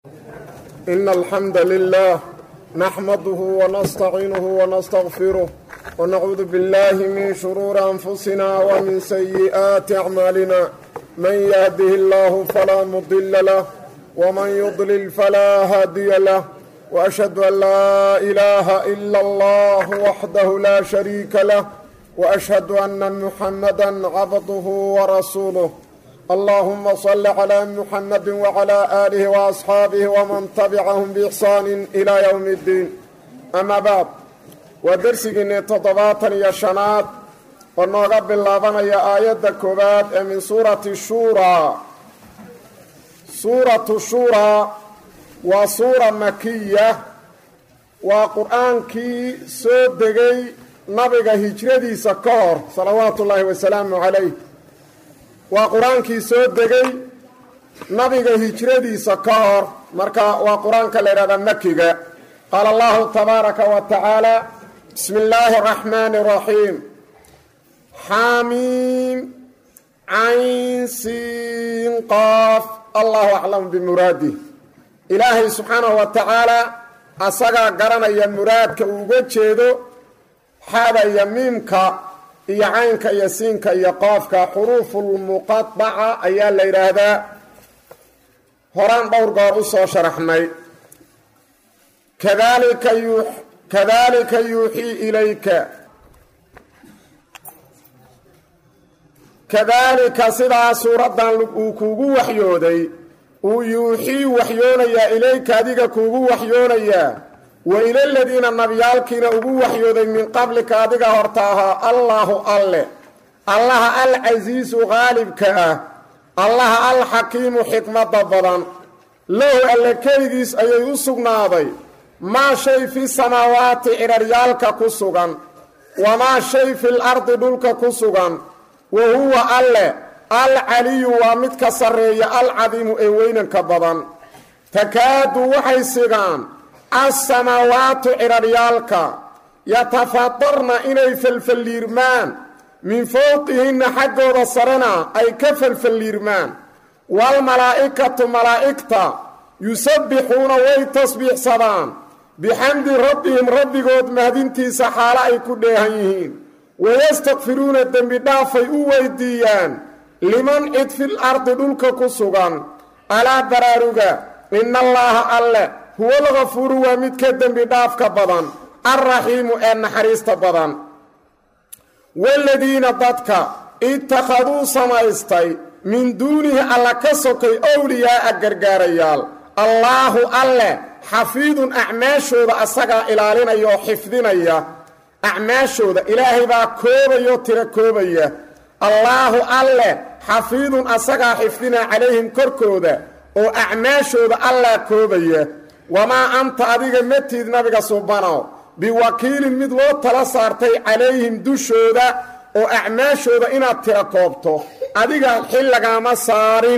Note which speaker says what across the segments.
Speaker 1: إن الحمد لله نحمده ونستعينه ونستغفره ونعوذ بالله من شرور أنفسنا ومن سيئات أعمالنا من يهده الله فلا مضل له ومن يضلل فلا هادي له وأشهد أن لا إله إلا الله وحده لا شريك له وأشهد أن محمدا عبده ورسوله اللهم صل على محمد وعلى آله وأصحابه ومن تبعهم بإحسان إلى يوم الدين أما بعد ودرسنا تضباطا يا شنات ونقب اللابنا يا آيات كبات من سورة الشورى. سورة الشورى وسورة مكية وقرآن كي سودغي نبغى هجردي سكار صلوات الله وسلامه عليه waa qur-aankii soo degay nabiga hijradiisa ka hor marka waa qur-aanka la yidhahda makiga qaala allahu tabaaraka wa tacaala bismi illaahi araxmaani araxiim xaamiim cayn siin qaaf allahu aclamu bimuraadih ilaahay subxaanahu wa tacaala asagaa garanaya muraadka uu uga jeedo xaada iyo miimka iyo caynka iyo siinka iyo qaafka xuruufulmuqadaca ayaa la yidhaahdaa horaan dhowr goor u soo sharaxnay kadaalika yuuxii ilayka kadaalika sidaa suuraddan uu kuugu waxyooday uu yuuxii waxyoonayaa ilayka adiga kuugu waxyoonayaa wa ilaladiina nabiyaalkiina ugu waxyooday min qablika adiga horta ahaa allaahu alle allaha alcasiisu qaalibka ah allaha alxakiimu xikmadda badan lahu alle keligiis ayay u sugnaaday maa shay fi samaawaati cidharyaalka ku sugan wamaa shay fil ardi dhulka ku sugan wa huwa alle alcaliyu waa mid ka sarreeya alcadiimu ee weynanka badan takaadu waxay sigaan alsamaawaatu cidharyaalka yatafadarna inay falfalliirmaan min fowqihinna xaggooda sarena ay ka falfalliirmaan waalmalaa'ikatu malaa'igta yusabbixuuna way tasbiixsadaan bixamdi rabbihim rabbigood mahadintiisa xaalo ay ku dheehan yihiin wayastakfiruuna dembi dhaafay u weydiiyaan liman cid fil ardi dhulka ku sugan alaa baraaruga ina allaaha alle huwa algafuuru waa mid ka dembi dhaafka badan alraxiimu ee naxariista badan waaladiina dadka ittakhaduu samaystay min duunihi alla ka sokay owliyaa'a gargaarayaal allaahu alle xafiidun acmaashooda asagaa ilaalinaya oo xifdinaya acmaashooda ilaahay baa koobayoo tira koobaya allaahu alle xafiidun asagaa xifdinaya calayhim korkooda oo acmaashooda allaa koobaya wamaa anta adiga matid nabiga subanow biwakiilin mid loo tala saartay calayhim dushooda oo acmaashooda inaad tira koobto adiga xil lagaama saarin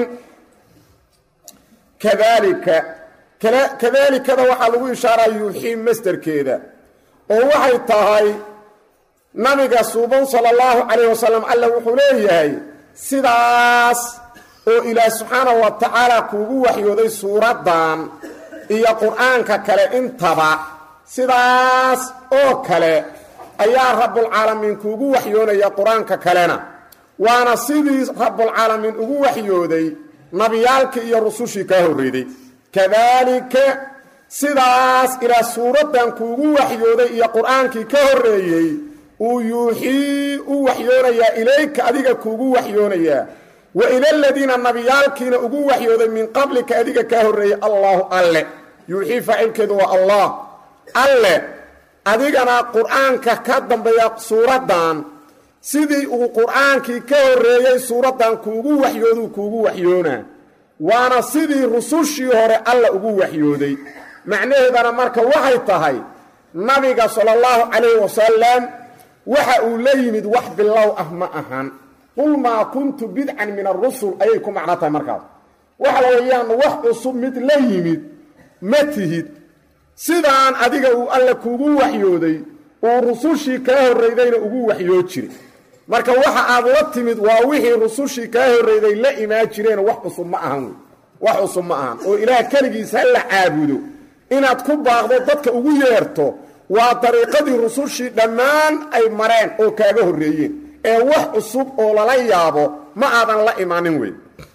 Speaker 1: kadaalikada waxaa lagu ishaaraa yuuxii masderkeeda oo waxay tahay nabiga suuban sala allahu calayh wasalam alla wuxuu leeyahay sidaas oo ilaah subxaanahu wa tacaala kuugu waxyooday suuraddan iyo qur-aanka kale intaba sidaas oo kale ayaa rabbulcaalamiin kuugu waxyoonaya qur-aanka kalena waana sidii rabbulcaalamiin ugu waxyooday nabiyaalkii iyo rusushii kaa horreyday kadaalika sidaas ilaa suuraddan kuugu waxyooday iyo qur-aankii ka horreeyey uu yuuxii u waxyoonayaa ilayka adiga kuugu waxyoonayaa wa ilaladiina nabiyaalkiina ugu waxyooday min qablika adiga kaa horreeyey allaahu alle yuuxii faacilkeedu waa allah alle adigana qur-aanka ka dambeeya suuraddan sidii uu qur-aankii ka horreeyey suuraddan kuugu waxyooduu kuugu waxyoonaa waana sidii rusushii hore alla ugu waxyooday macnaheedana marka waxay tahay nabiga sala allahu calayhi wasalam waxa uu la yimid wax bilow ah ma ahan qul maa kuntu bidcan min arusul ayay ku macno tahay markaas waxa weeyaan wax cusub mid la yimid ma tihid sidaan adiga uu alle kuugu waxyooday uu rusushii kaa horreydayna ugu waxyoo jiray marka waxa aad la timid waa wixii rusushii kaa horreyday la imaan jireen wax cusub ma ahan wey wax cusub ma ahan oo ilaah keligiis ha la caabudo inaad ku baaqdo dadka ugu yeerto waa dariiqadii rusushii dhammaan ay mareen oo kaaga horreeyeen ee wax cusub oo lala yaabo ma aadan la imaanin weyn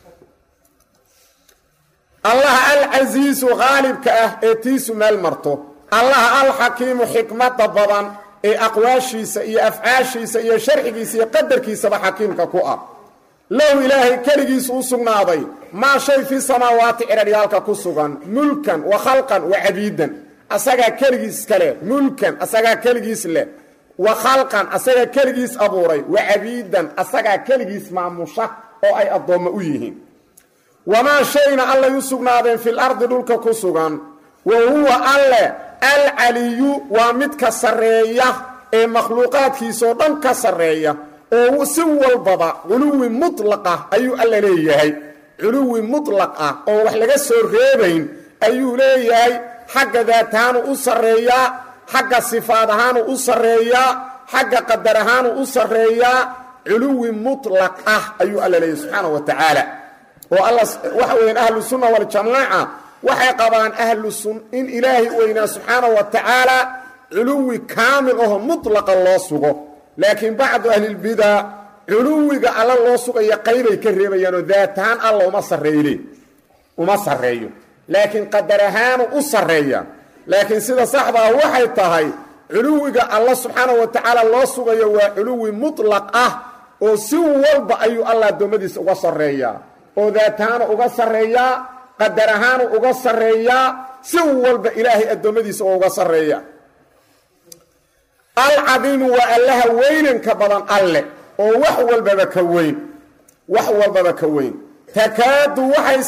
Speaker 1: allah alcasiisu qaalibka ah ee tiisu meel marto allah alxakiimu xikmada badan ee aqwaashiisa iyo afcaashiisa iyo sharcigiisa iyo qadarkiisaba xakiimka ku ah low ilaahay keligiisu u sugnaaday maa shay fi samaawaati ciraryaalka ku sugan mulkan wa khalqan wa cabiidan asagaa keligiis kale mulkan asagaa keligiis leh wa khalqan asagaa keligiis abuuray wa cabiidan asagaa keligiis maamusha oo ay addoommo u yihiin wamaa shayna allay u sugnaadeen fil ardi dhulka ku sugan wa huwa alle alcaliyu waa midka sarreeya ee makhluuqaadkiisaoo dhan ka sarreeya oo si walbaba culuwi mutlaq ah ayuu alla leeyahay culuwi mutlaq ah oo wax laga soo reebayn ayuu leeyahay xagga daat ahaanu u sarreeyaa xagga sifaad ahaanu u sarreeyaa xagga qadar ahaanu u sarreeyaa culuwi mutlaq ah ayuu alla leeyahay subxaanahu wa tacaala oo alla waxa weeyaan ahlu sunna waljamaaca waxay qabaan in ilaahay weynaa subxaanahu wa tacaala culuwi kaamil aho mutlaqa loo sugo laakiin bacdu ahlilbidaa culuwiga alla loo sugaya qaybay ka reebayaanoo daat ahaan alla uma sarreeyo laakiin qadar ahaanu u sarreeya laakiin sida saxdaa waxay tahay culuwiga alla subxaanahu wa tacaala loo sugayo waa culuwi mutlaq ah oo si walba ayuu alla addoommadiisa uga sarreeyaa oo daat ahaanu uga sarreeyaa qadar ahaanu uga sarreeyaa si walba ilaahay addoommadiisa oo uga sarreeya alcadiimu waa allaha weynanka badan alle oo wax walbaba ka weyn takaadu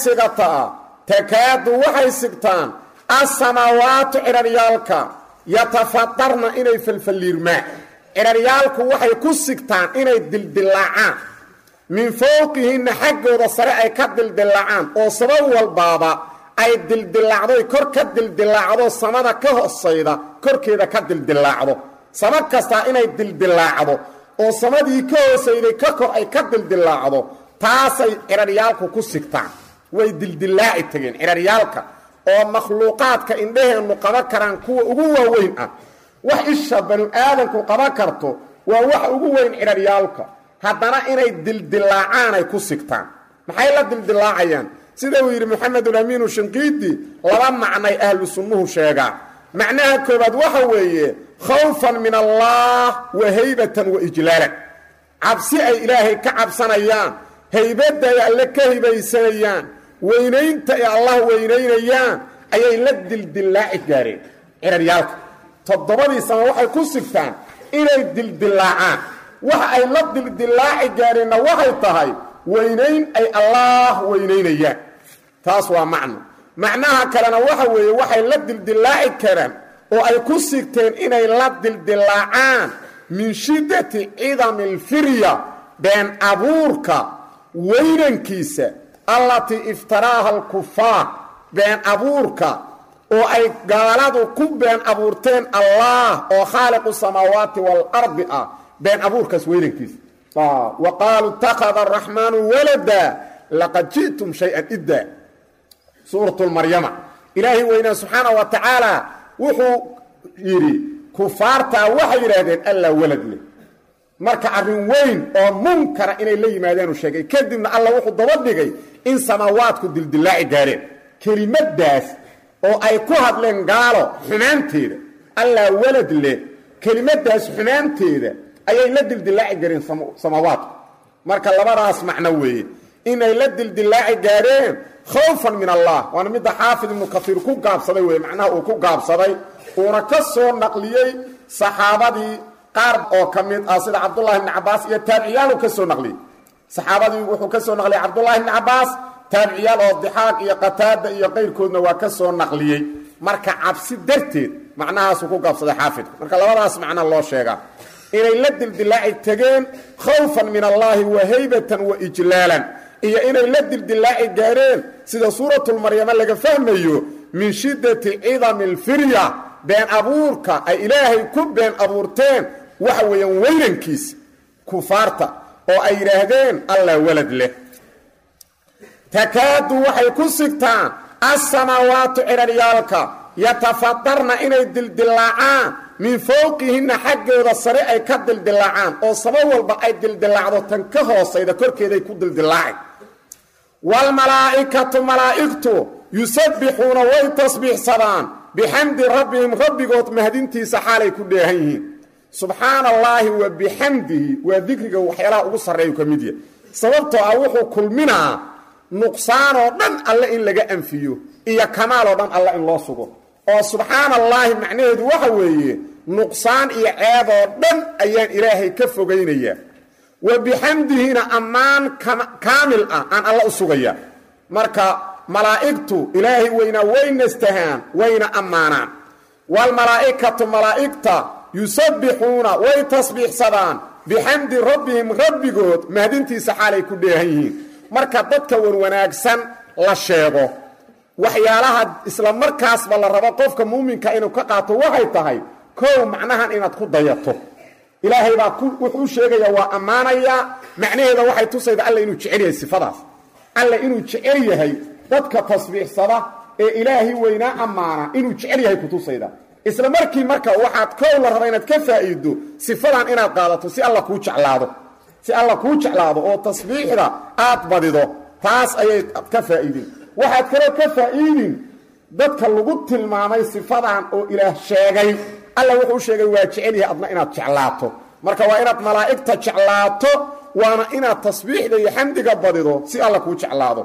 Speaker 1: waxay sigtaan assamaawaatu ciraryaalka yatafadarna inay falfalliirmaan ciraryaalku waxay ku sigtaan inay dildillaacaan min fowqihinna xaggooda sare ay ka dildillaacaan oo sabab walbaaba ay dildillaacdoy kor ka dildillaacdo samada ka hoosayda korkeeda ka dildillaacdo sama kastaa inay dildillaacdo oo samadii ka hoosayday ka kor ay ka dildillaacdo taasay ciraryaalku ku sigtaan way dildillaaci tageen ciraryaalka oo makhluuqaadka indhaheennu qaban karaan kuwa ugu waaweyn ah wax isha banu aadanku qaban karto waa wax ugu weyn ciraryaalka haddana inay dildillaacaanay ku sigtaan maxay la dildillaacayaan sida uu yidhi maxamedulamiinu shinqiidi laba macnay ahlu sunnuhu sheegaa macnaha koobaad waxa weeye khawfan min allah wa haybatan wa ijlaalan cabsi ay ilaahay ka cabsanayaan haybadda ay alle ka hibaysanayaan weynaynta ay allah weynaynayaan ayay la dildillaaci gaareen ciraryaalka toddobadii sama waxay ku sigtaan inay dildillaacaan waxa ay la dildillaaci gaareenna waxay tahay weynayn ay allah weynaynayaan taas waa macnaha kalena waxa weeye waxay la dildillaaci karaan oo ay ku sigteen inay la dildillaacaan min shiddati cidami alfirya been abuurka weynankiisa allatii iftaraaha alkufaar been abuurka oo ay gaaladu ku been abuurteen allah oo khaaliqu samaawaati waalardi ah been abuurkaas weynankiisa wa qaaluu ittakhada araxmaanu walada laqad ji'tum shay-an idda suuratulmaryama ilaahay weynaa subxaanahu wa tacaala wuxuu yidhi kufaartaa waxay yidhaahdeen allaa walad leh marka arrin weyn oo munkara inay la yimaadaanu sheegay kadibna alla wuxuu daba dhigay in samaawaadku dildillaaci gaareen kelimadaas oo ay ku hadleen gaalo xumaanteeda allaa walad leh kelimadaas xumaanteeda ayay la dildillaaci gaareen samaawaadku marka labadaas macno weeye inay la dildillaaci gaareen khawfan min allah waana midda xaafid ibnu kaiir ku gaabsaday wey macnaha uu ku gaabsaday uuna ka soo naqliyey saxaabadii qaar oo ka mid ah sida cabdullahi ibni cabaas iyo taabiciyaaluu ka soo naqliyey saxaabadii wuxuu ka soo naqliyey cabdullahi ibni cabaas taabiciyaal oo dixaaq iyo qataada iyo qayrkoodna waa ka soo naqliyey marka cabsi darteed macnahaasuu ku gaabsaday xaafidku marka labadaas macna loo sheegaa inay la dildillaaci tegeen khawfan min allaahi wa haybatan wa ijlaalan iyo inay la dildillaaci gaareen sida suuratulmaryama laga fahmayo min shiddati cidami alfirya been abuurka ay ilaahay ku been abuurteen waxa weeyaan weynankiisa kufaarta oo ay yidhaahdeen allah walad leh takaadu waxay ku sigtaan assamaawaatu ciraryaalka yatafadarna inay dildillaacaan min fowqihinna xaggooda sare ay ka dildillaacaan oo sama walba ay dildillaacdo tan ka hoosayda korkeeday ku dildillaacay waalmalaa'ikatu malaa'igtu yusabbixuuna way tasbiixsadaan bixamdi rabbihim rabbigood mahdintiisa xaalay ku dheehan yihiin subxaana allaahi wa bixamdihi waa dikriga waxyaalaha ugu sarreeyu ka mid yahay sababtoo ah wuxuu kulminaa nuqsaanoo dhan alle in laga anfiyo iyo kamaaloo dhan alle in loo sugo oo subxaana allaahi macnaheedu waxa weeye nuqsaan iyo ceeboo dhan ayaan ilaahay ka fogaynayaa wa bixamdihina ammaan kaamil ah aan alla u sugayaa marka malaa'igtu ilaahay weynaa way nastahaan wayna ammaanaan waalmalaa'ikatu malaa'igta yusabbixuuna way tasbiixsadaan bixamdi rabbihim rabbigood mahdintiisa xaalay ku dheehan yihiin marka dadka wanwanaagsan la sheego waxyaalaha isla markaasba la rabo qofka muuminka inuu ka qaato waxay tahay kow macnahan inaad ku dayato ilaahay baa wuxuu sheegayaa waa ammaanayaa macnaheeda waxay tusayda alla inuu jecel yahay sifadaas alla inuu jecel yahay dadka tasbiixsada ee ilaahay weynaa ammaana inuu jecel yahay ku tusayda isla markii marka waxaad kow la raba inaad ka faa'iido sifadan inaad qaadato si alla kuu jeclaado oo tasbiixda aad badido taas ayay ka faa'iidin waxaad kaloo ka faa'iidin dadka lagu tilmaamay sifadan oo ilaah sheegay alla wuxuu sheegay waa jecel yahay adna inaad jeclaato marka waa inaad malaa'igta jeclaato waana inaad tasbiixda iyo xamdiga badido si alla kuu jeclaado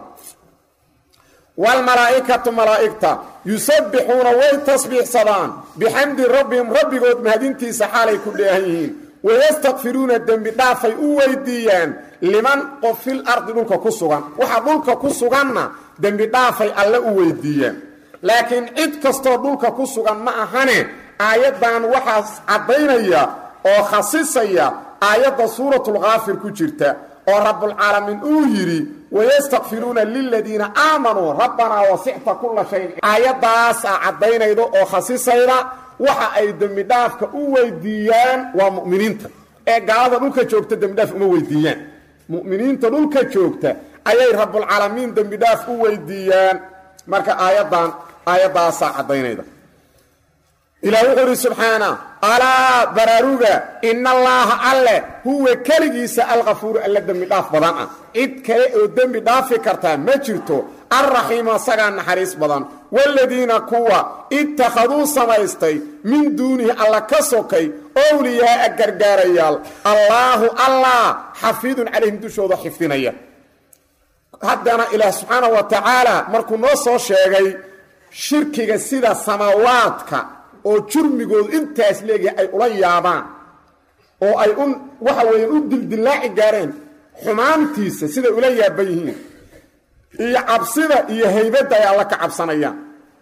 Speaker 1: waalmalaa'ikatu malaa'igta yusabbixuuna way tasbiixsadaan bixamdi rabbihim rabbigood mahadintiisa xaalay ku dheehan yihiin wayastakfiruuna dembi dhaafay u weydiiyaan liman qof fil ardi dhulka ku sugan waxa dhulka ku suganna dembi dhaafay alle u weydiiyaan laakiin cid kastoo dhulka ku sugan ma ahane aayaddan waxaas caddaynaya oo khasisaya aayadda suuratulkaafir ku jirta oo rabbulcaalamiin uu yidhi wayastakfiruuna liladiina aamanuu rabbanaa wasicta kulla shayin aayaddaasaa caddaynayda oo khasisayda waxa ay dembidhaafka u weydiiyaan waa mu'miniinta ee gaalada dhulka joogta dembidhaaf uma weydiiyaan mu'miniinta dhulka joogta ayay rabbulcaalamiin dembidhaaf u weydiiyaan marka aayaddaasaa caddaynayda ilaah wuxuu idhi subxaana alaa baraaruga ina allaaha alle huwa keligiisa alkafuuru alla dembi dhaaf badan ah cid kale oo dembi dhaafi kartaa ma jirto alraxiimu asagaa naxariis badan waaladiina kuwa ittakhaduu samaystay min duunihi alla ka sokay owliyaa'a gargaarayaal allaahu allah xafiidun calayhim dushooda xifdinaya haddana ilaah subxaana wa tacaala markuu noo soo sheegay shirkiga sida samaawaadka oo jurmigoodu intaas leegyahay ay ula yaabaan oo ay waxa weeyaan u dildillaaci gaareen xumaantiisa siday ula yaaban yihiin iyo cabsida iyo haybadda ay alla ka cabsanayaan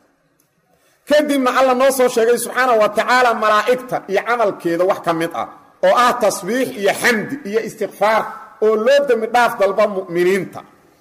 Speaker 1: kadibna alla noo soo sheegay subxaana wa tacaala malaa'igta iyo camalkeeda wax ka mid ah oo ah tasbiix iyo xamdi iyo istikfaar oo loo dembi dhaaf dalba mu'miniinta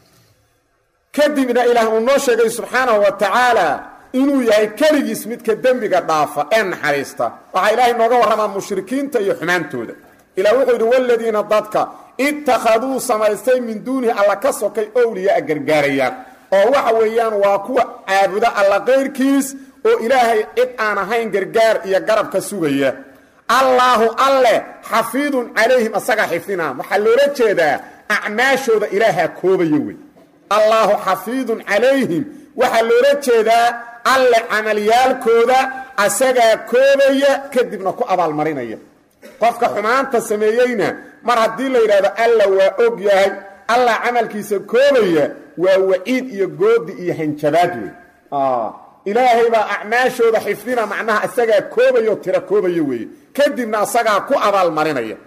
Speaker 1: kadibna ilaah uu noo sheegay subxaana wa tacaala inuu yahay keligiis midka dembiga dhaafa ee naxariista waxaa ilaahay nooga warramaa mushrikiinta iyo xumaantooda ilaah wuxuu yidhi waladiina dadka ittakhaduu samaystay min duunihi alla ka sokay owliyaa gargaarayaan oo waxa weeyaan waa kuwa caabuda alla qayrkiis oo ilaahay cid aan ahayn gargaar iyo garabka sugaya allaahu alle xafiidun calayhim asagaa xifdinaa waxaa loola jeedaa acmaashooda ilaahaa koobaya wey allaahu xafiidun calayhim waxaa loola jeedaa alle camalyaalkooda asagaa koobaya kadibna ku abaalmarinaya qofka xumaanta sameeyeyna mar haddii la yidhahdo alla waa og yahay alla camalkiisa koobaya waa waciid iyo goodi iyo hanjabaad wey ilaahay baa acmaashooda xifdina macnaha asagaa koobaya oo tira koobaya weeye kadibna asagaa ku abaalmarinaya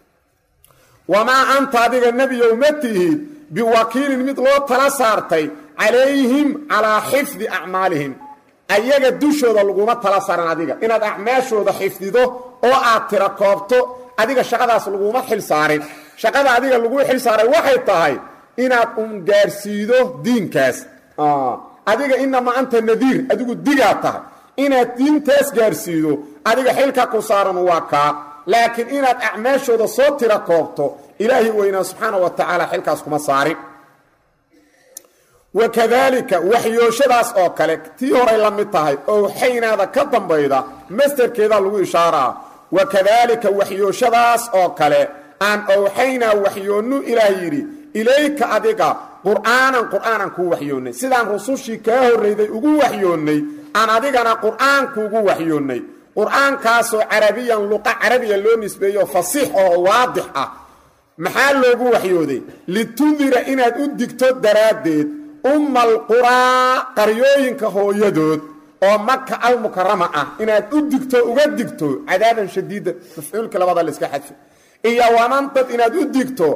Speaker 1: wamaa anta adiga nebiyow ma tihid biwakiilin mid loo tala saartay calayhim calaa xifdi acmaalihim ayaga dushooda laguma tala saaran adiga inaad acmaashooda xifdido oo aad tira koobto adiga shaqadaas laguma xil saarin shaqada adiga lagu xil saaray waxay tahay inaad gaarsiido diinkaas adiga inamaa anta nadiir adigu digaa tahay inaad diintaas gaarsiido adiga xilka ku saaran waa kaa laakiin inaad acmaashooda soo tira koobto ilaahi weynaa subxaana wa tacaala xilkaas kuma saarin wakadaalika waxyooshadaas oo kale tii horay la mid tahay owxaynaada ka dambayda masderkeedaa lagu ishaaraa wakadaalika waxyooshadaas oo kale aan owxaynaa waxyoonnu ilaah yidhi ilayka adiga qur'aanan kuu waxyoonnay sidaan rusushii kaa horrayday ugu waxyoonnay aan adigana qur'aankuugu waxyoonnay qur'aankaasoo carabiyan luqa carabiya loo nisbeeyo fasiix oo waadix ah maxaa loogu waxyooday litundira inaad u digto daraaddeed umma alquraa qaryooyinka hooyadood oo maka almukarama ah inaad u digto uga digto cadaaban shadiida mafcuulka labada la iska xadfo iyo wanantad inaad u digto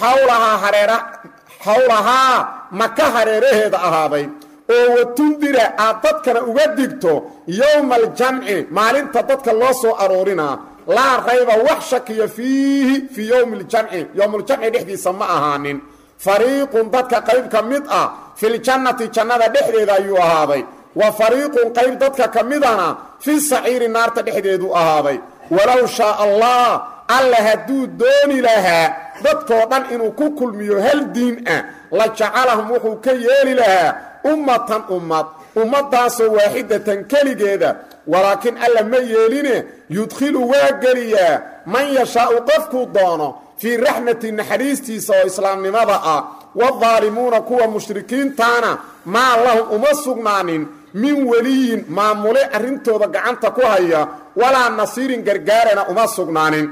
Speaker 1: xawlahaa maka hareeraheeda ahaaday oo watundira aad dadkana uga digto yowma aljamci maalinta dadka loo soo aroorinaa laa rayba wax shakiya fiihi fii yowmi ljamci yowmuljamci dhexdiisa ma ahaanin fariiqun dadka qayb ka mid ah filjannati jannada dhexdeeda ayuu ahaaday wa fariiqun qayb dadka ka midana fi saciiri naarta dhexdeedu ahaaday walow shaa allah alla hadduu dooni lahaa dadkoo dhan inuu ku kulmiyo hal diin ah la jacalahum wuxuu ka yeeli lahaa ummatan ummaddaasoo waaxidatan keligeeda walaakiin alla ma yeeline yudkhilu waa geliyaa man yashaau qofkuu doono fii raxmati naxariistiisa oo islaamnimada ah waadaalimuuna kuwa mushrikiintaana maa lahum uma sugnaanin min weliyin maamule arrintooda gacanta ku haya walaa nasiirin gargaarana uma sugnaanin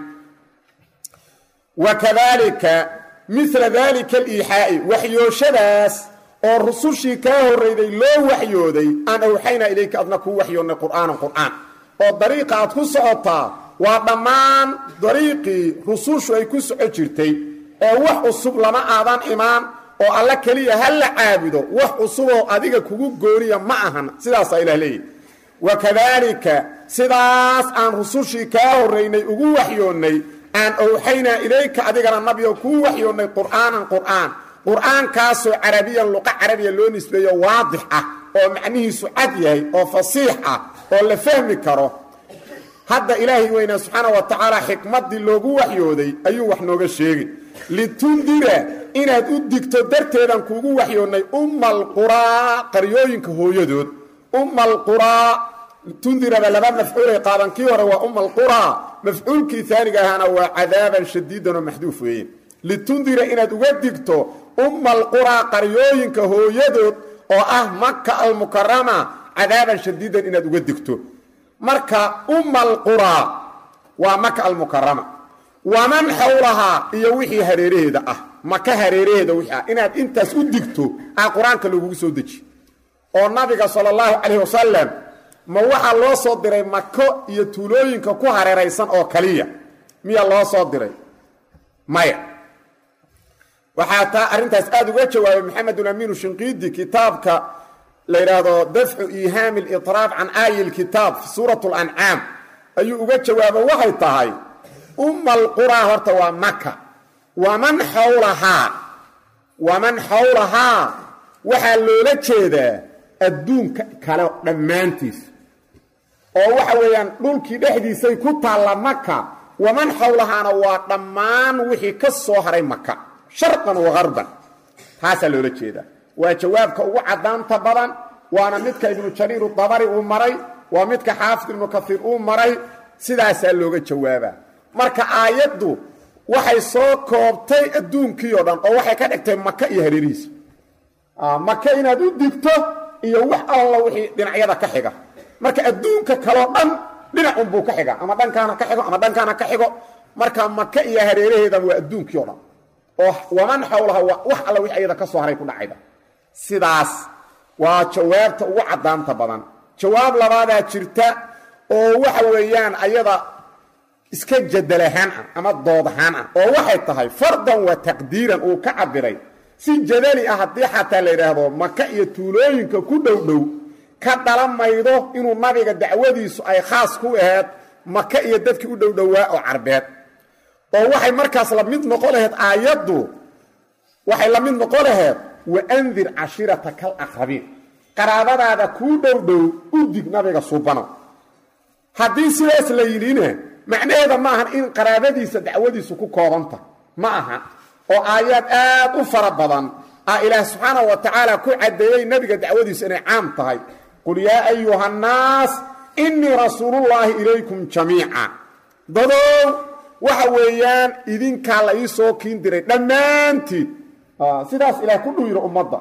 Speaker 1: wakadaalika midla daalika aliixaa'i waxyooshadaas oo rusushii kaa horrayday loo waxyooday aan awxaynaa ilayka adna kuu waxyoonnay qur'aanan oo dariiqa aad ku socotaa waa dhammaan dariiqii rusushu ay ku soco jirtay oo wax cusub lama aadan imaan oo alla keliya ha la caabudo wax cusuboo adiga kugu gooniya ma ahan sidaasaa ilaah leeyahy wakadaalika sidaas aan rusushii kaa horraynay ugu waxyoonnay aan owxaynaa ilayka adigana nabiyo kuu waxyoonnay qur'aankaasoo carabiyan luqa carabiya loo nisbeeyo waadix ah oo macnihiisu cad yahay oo fasiix ah oo la fahmi karo hadda ilaahay weynaa subxaana wa tacaala xikmaddii loogu waxyooday ayuu wax nooga sheegay litundira inaad u digto darteedan kuugu waxyoonnay umma alquraa qaryooyinka hooyadood umma alquraa tundiraba laba mafcuulay qaadan kii hore waa umma alquraa mafcuulkii aaniga ahaana waa cadaaban shadiidan oo maxduuf weeye litundira inaad uga digto umma alquraa qaryooyinka hooyadood oo ah maka almukarama cadaaban shadiidan inaad uga digto marka umma alquraa waa maka almukarama waman xawlahaa iyo wixii hareeraheeda ah maka hareeraheeda wixii ah inaad intaas u digto aa qur-aanka lagugu soo deji oo nabiga sala allahu calayhi wasalam ma waxaa loo soo diray mako iyo tuulooyinka ku hareeraysan oo kaliya miyaa loo soo diray maya waxaa taa arrintaas aada uga jawaabay maxamedun amiinu shinqiidi kitaabka la yidhaahdo dafcu iihaami alitraaf can aayi lkitaab fi suurat lancaam ayuu uga jawaabo waxay tahay umma alquraa horta waa maka waman xawlahaa waxaa loola jeedaa adduunka kale dhammaantiis oo waxa weeyaan dhulkii dhexdiisay ku taalla maka waman xawlahaana waa dhammaan wixii ka soo haray maka sharqan wa garban taasaa loola jeedaa waa jawaabka ugu caddaanta badan waana midka ibnu jariir dabari uu maray waa midka xaafid ibnu kaiir uu maray sidaasaa looga jawaabaa marka aayaddu waxay soo koobtay adduunkii oo dhan oo waxay ka dhigtay maka iyo hareerihiisa maka inaad u digto iyo wax alla wixii dhinacyada ka xiga marka adduunka kaloo dhan dhinacunbuu ka xiga ama dhankaana ka xigo ama dhankaana ka xigo marka maka iyo hareeraheedan waa adduunkii o dhan oo waman xawlaha wax alla wixii ayada ka soo haray ku dhacayda sidaas waa jawaabta ugu caddaanta badan jawaab labaadaa jirta oo waxa weeyaan ayada iska jadalahaan ah ama doodahaan ah oo waxay tahay fardan wa taqdiiran uu ka cabiray si jadali ah haddii xataa la yidhaahdo maka iyo tuulooyinka ku dhowdhow ka dhalan maydo inuu nabiga dacwadiisu ay khaas ku ahayd maka iyo dadkii u dhowdhowaa oo carbeed oo waxay markaas la mid noqon lahayd aayaddu waxay la mid noqon lahayd waandir cashiirataka alaqrabiin qaraabadaada kuu dhowdhow u dig nabiga subano haddii sidaas la yidhina macnaheeda ma ahan in qaraabadiisa dacwadiisu ku koobanta ma aha oo aayaad aad u fara badan إله سبحانه وتعالى كو عديي نبي دعوتي سنة عام طهي قل يا أيها الناس إني رسول الله إليكم جميعا ضدو وحويان إذن كان ليسو كيندري دمانتي سيداس إله كله يرى أمضى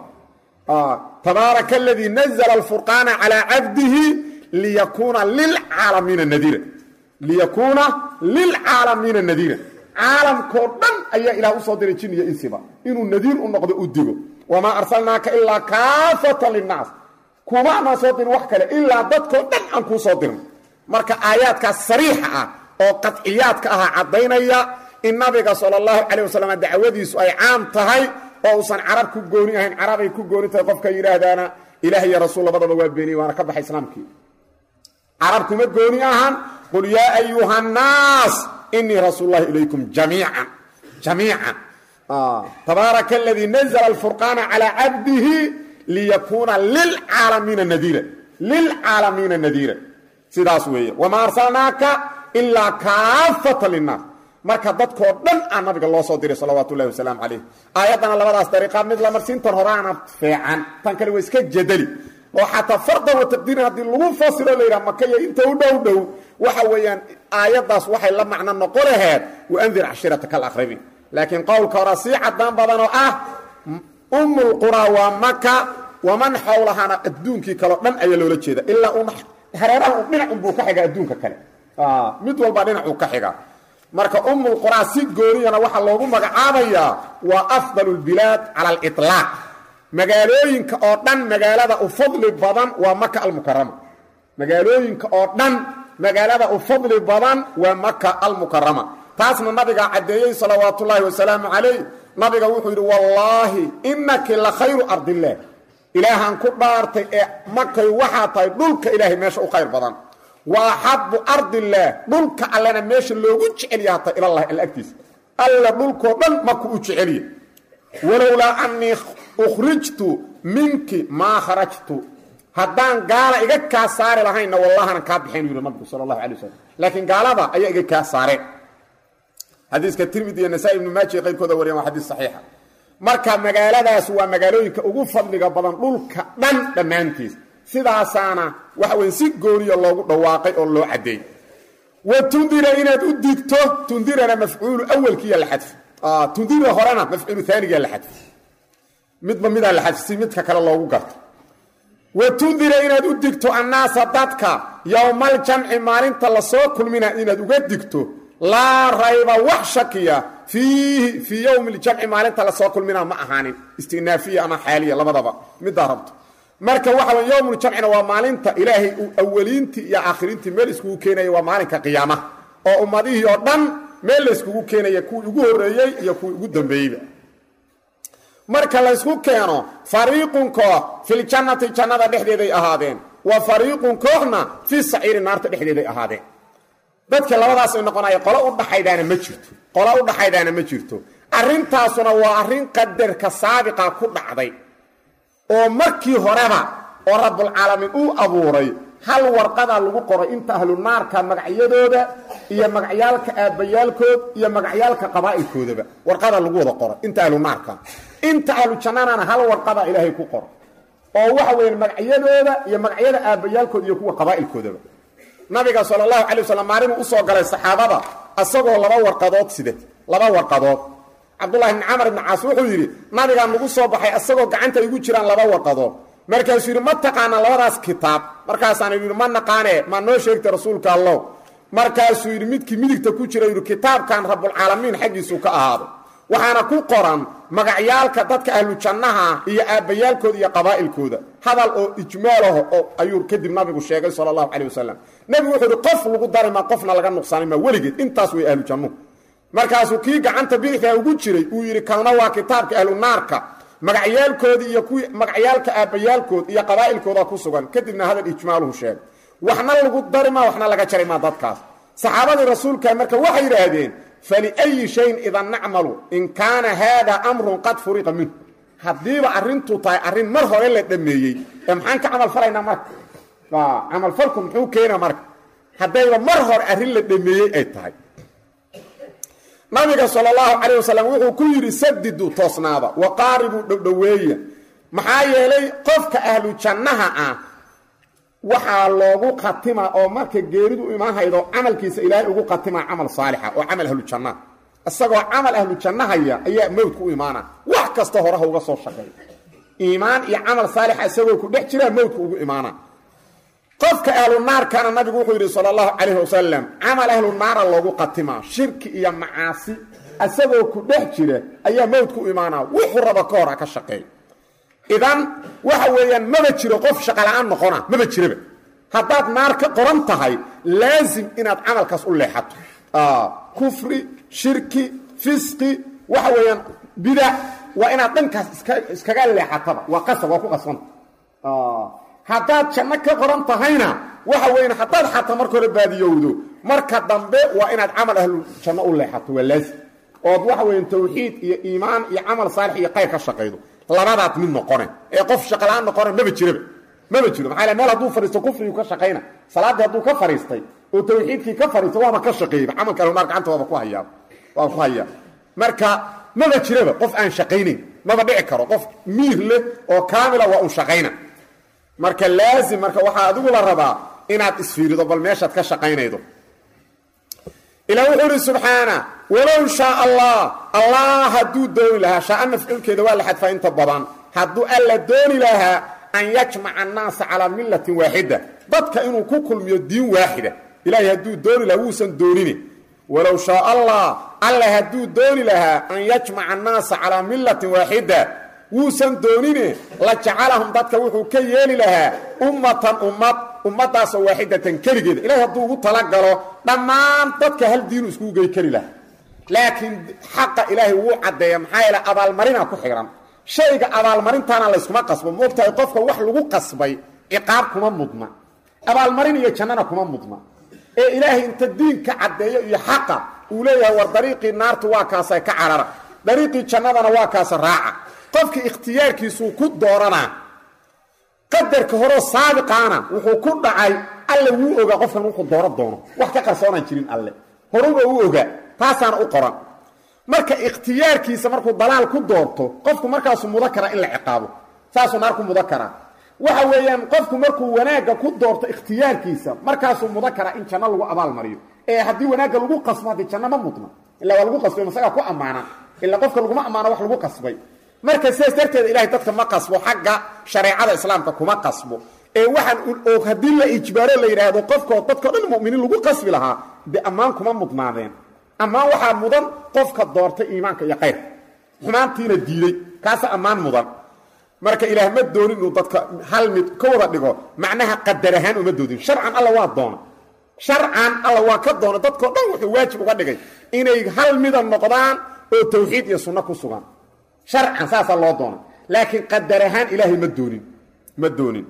Speaker 1: تبارك الذي نزل الفرقان على عبده ليكون للعالمين النذير ليكون للعالمين النذير عالم كردن أي إله صدر الجن يا إنسبا إنه النذير النقد أدبه وما أرسلناك إلا كافة للناس كما ما صدر وحكا إلا ضد كردن أنكو صدر مركا آياتك الصريحة أو قطعياتك عضينيا النبي صلى الله عليه وسلم دعوذي سؤال عام تهي وأوصن عرب كقوني أهن عربي كقوني تقفك يرادانا إلهي يا رسول الله بضل وابيني وانا كبح إسلامك عربكم كقوني أهن قل يا أيها الناس إني رسول الله إليكم جميعا جميعا تبارك الذي نزل الفرقان على عبده ليكون للعالمين النذيرا للعالمين النذيرا سيداسوية وما أرسلناك إلا كافة للناس marka dadko dhan aan nabiga loo soo diray sallallahu alayhi wasallam aayadana labadaas dariiqa mid la marsiin tar horaana fiican tan kale way iska jadali oo xataa farda wa taqdiir hadii lagu fasiro leeyahay makaya inta u dhow waxa weeyaan aayadaas waxay la macna noqonaheed wa anzir ashiratak al-aqrabin laakiin qowlka rasiica dan badan oo ummul qura wa makka wa man hawlaha adduunkii kala dhan ayaa loola jeeda illa hareeraha dhinac buu ka xiga adduunka kale mid walba dhinac uu ka xiga marka ummul qura si gooriyana waxa loogu magacaabaya waa afdalul bilad ala al-itlaq magaalooyinka oo dhan magaalada u fadli badan waa Makka al-Mukarrama magaalooyinka oo dhan magaalada u fadli badan waa Makka al-Mukarrama taasna nabiga cadeeyay sallallahu wa sallam alayhi nabiga wuxuu yiri wallahi innaka la khayru ardillah ilaahan ku dhaartay ee Makka waxa tahay dhulka ilaahay meesha u khayr badan وحب أرض الله ملك ألنا ماشي لو جعليها إلى الله الأكتس ألا ملك من مكو جعليه ولولا أني أخرجت منك ما خرجت هدان قال إيجا كاساري لهين والله أنا كابحين يقول النبي صلى الله عليه وسلم لكن قال هذا أي إيجا كاساري حديث كالترمذي النسائي بن ماجه غير كذا وريما حديث صحيحة مركب مقالة سوى مقالويك أقول فضلك بدن ملك من دمانتيس sidaasaana waxa weyn si gooriyo loogu dhawaaqay oo loo cadeey wa tundira inaad u digto tundirana mafcuul awwalkiya la xadf tundira horana mafcuul thaniga la xadf midba mid la xadf si midka kale loogu garto wa tundira inaad u digto annaas dadka yawmal jam'i maalinta la soo kulmina inaad uga digto la rayba wax shakiya fi yawm al-jam'i maalinta la soo kulmina ma ahaanin istinaafiya ama xaaliya labadaba mid darabto marka waxa weyn yawmul jam'ina waa maalinta ilaahay awwaliinti iyo aakhiriinti meel isku keenay waa maalinka qiyaamaha oo ummadihi oo dhan meel isku keenay ku ugu horeeyay iyo ku ugu dambeeyay marka la isku keeno fariiqun ko fil jannati jannada dhexdeeday ahaadeen wa fariiqun kohna fi sa'ir naarta dhexdeeday ahaadeen dadka labadaas ay noqonay qolo u dhaxaydaana ma jirto arintaasuna waa arin qadarka saabiqa ku dhacday oo markii horeba oo rabbul alamin uu abuuray hal warqada lagu qoray inta ahlu naarka magacyadooda iyo magacyaalka aabayaalkood iyo magacyaalka qabaa'ilkoodaba warqada lagu wada qoray inta ahlu naarka inta ahlu jannana hal warqada ilaahay ku qoray oo waxa weyn magacyadooda iyo magacyada aabayaalkood iyo kuwa qabaa'ilkoodaba nabiga sallallahu alayhi wasallam maarin uu soo galay saxaabada asagoo laba warqadood Abdullah ibn Amr ibn As wuxuu yiri nabiga nagu soo baxay asagoo gacanta igu jiraan laba warqadood markaas yiri ma taqaana labadaas kitaab markaas aan yiri ma naqaane ma noo sheegtay rasuulka Allah markaas yiri midkii midigta ku jira yiri kitaabkan rabbul alamin xaqiisu ka ahaado waxaana ku qoran magacyaalka dadka ahlu jannaha iyo aabayaalkooda iyo qabaa'ilkooda hadal oo ijmaal ah oo ayuu kadib nabigu sheegay sallallahu alayhi wasallam nabigu wuxuu qof lagu daray ma qofna laga nuqsaanay ma waligeed intaas way ahlu jannaha markaasuu kii gacanta bidixda ugu jiray uu yiri kalna waa kitaabka ahlu naarka magacyaalkoodii iyo kuwii magacyaalka aabayaalkood iyo qabaa'ilkooda ku sugan kadibna hadal ijmaaluhu sheeg waxna lagu darima waxna laga jaray ma dadkaas saxaabada rasuulka marka waxay yiraahdeen fali ay shay idan na'malu in kana hada amrun qad furiqa min hadiiba arintu tahay arin mar hore la dhameeyay maxaan ka amal falayna marka amal falkum muxuu keenaa marka hadayba mar hore arin la dhameeyay ay tahay nabiga sallallahu alayhi wasallam wuxuu ku yiri sadidu toosnaada wa qaribu dhowdhoweeya maxaa yeelay qofka ahlu jannaha ah waxa loogu qatima oo marka geeridu imaan haydo amalkiisa ilaahay ugu qatima amal saalix oo amal ahlu jannaha asagoo amal ahlu jannaha ayaa mawdku imaana wax kasta horaha uga soo shaqeey iimaan iyo amal saalix asagoo ku dhex jira mawdku ugu imaana qofka ahlu naar kana nabigu wuxuu yiri sallallahu alayhi wasallam amal ahlu naar loogu qatima shirki iyo macaasi asagoo ku dhex jira ayaa mawdku imaana wuxuu raba ka hor ka shaqeey idan waxa weeyaan ma jiro qof shaqo la'aan noqona ma jiraba haddaad naar ka qoran tahay laazim inaad amalkaas u leexato kufri shirki fisqi waxa weeyaan bid'a waa inaad dhankaas iskaga leexataba waa qasab waa ku qasban haddaad janno ka qoran tahayna waxa weeyaan haddaad xataa marka hore baadiyowdo marka dambe waa inaad amal ahlu janno u leexato waa laazim oo waxa weeyaan tawxiid iyo iimaan iyo amal saalix iyo khayr ka shaqeeyo labadaad mid noqonay ee qof shaqo la'aan noqonay ma jiro maxaa meel hadduu fariisto kufrigu ka shaqeyna salaadii hadduu ka fariistay oo tawxiidkii ka fariisto waaba ka shaqeeyay amalka naar gacanta waaba ku hayaa marka ma jiraba qof aan shaqeynin ma dhici karo qof miir leh oo kaamila waa uu shaqeyna marka laazim marka waxa adigu la rabaa inaad isfiirido bal meeshaad ka shaqeynaydo إلى وحوري سبحانه ولو شاء الله هدو دوني لها شاء نفعل كده ولا حد فإنت بضان هدو ألا دوني لها أن يجمع الناس على ملة واحدة ضدك إنه كل ميدين واحدة إلهي هدو دوني لهوسا دونيني ولو شاء الله هدو دوني لها أن يجمع الناس على ملة واحدة ووسا دونيني لجعلهم ضدك وحو كيالي لها أمة واحدة كريجة إلهي هدو طلقوا دمان ضدك هل دينو اسكو جاي كري له لكن حق إلهي وعد محايلة أبال مرينا كحيران شيء أبال مرين تانا لا اسكما قصبه موقتا يقفك wax lagu qasbay iqaab kuma mudna abaal marin iyo jannana kuma mudna ee ilaahi inta diinka cadeeyo iyo xaqa uu leeyahay war dariiqi naartu waa kaasay ka carara dariiqi jannadana waa kaas raaca qofki ikhtiyaarkiisu ku doorana qadarka hore saabiqana wuxuu ku dhacay alle wuu oga qofkan wuxuu doono wax ka qarsoonaan jirin alle horuba uu oga taasana u qoran marka ikhtiyaarkiisa markuu dalaal ku doorto qofku markaas mudakara in la ciqaabo saasu markuu mudakara waxa weeyaan qofku markuu wanaaga ku doorto ikhtiyaarkiisa markaas mudakara in janna lagu abaal mariyo ee hadii wanaaga lagu qasbay janna ma mudna illa lagu qasbay masaga ku amaana illa qofka lagu amaana wax lagu qasbay marka sidaas darteed ilaahay dadka ma qasbo xagga shariicada islaamka kuma qasbo ee waxan oo hadii la ijbaaro la yiraahdo qofka dadka dhan muuminiin lagu qasbi lahaa de amaan kuma mudnaadeen amaan waxa mudan qofka doortay iimaanka iyo khayr xumaantiina diiday kaas amaan mudan marka ilaahay ma doonin inuu dadka hal mid ka wada dhigo macnaha qadar ahaan uma doodin sharcan Allah waa doona sharcan Allah waa ka doona dadka dhan wuxuu waajib uga dhigay inay hal mid noqdaan oo tawxiid iyo sunna ku sugan sharcan saasa loo doona laakiin qadar ahaan ilaahay ma doonin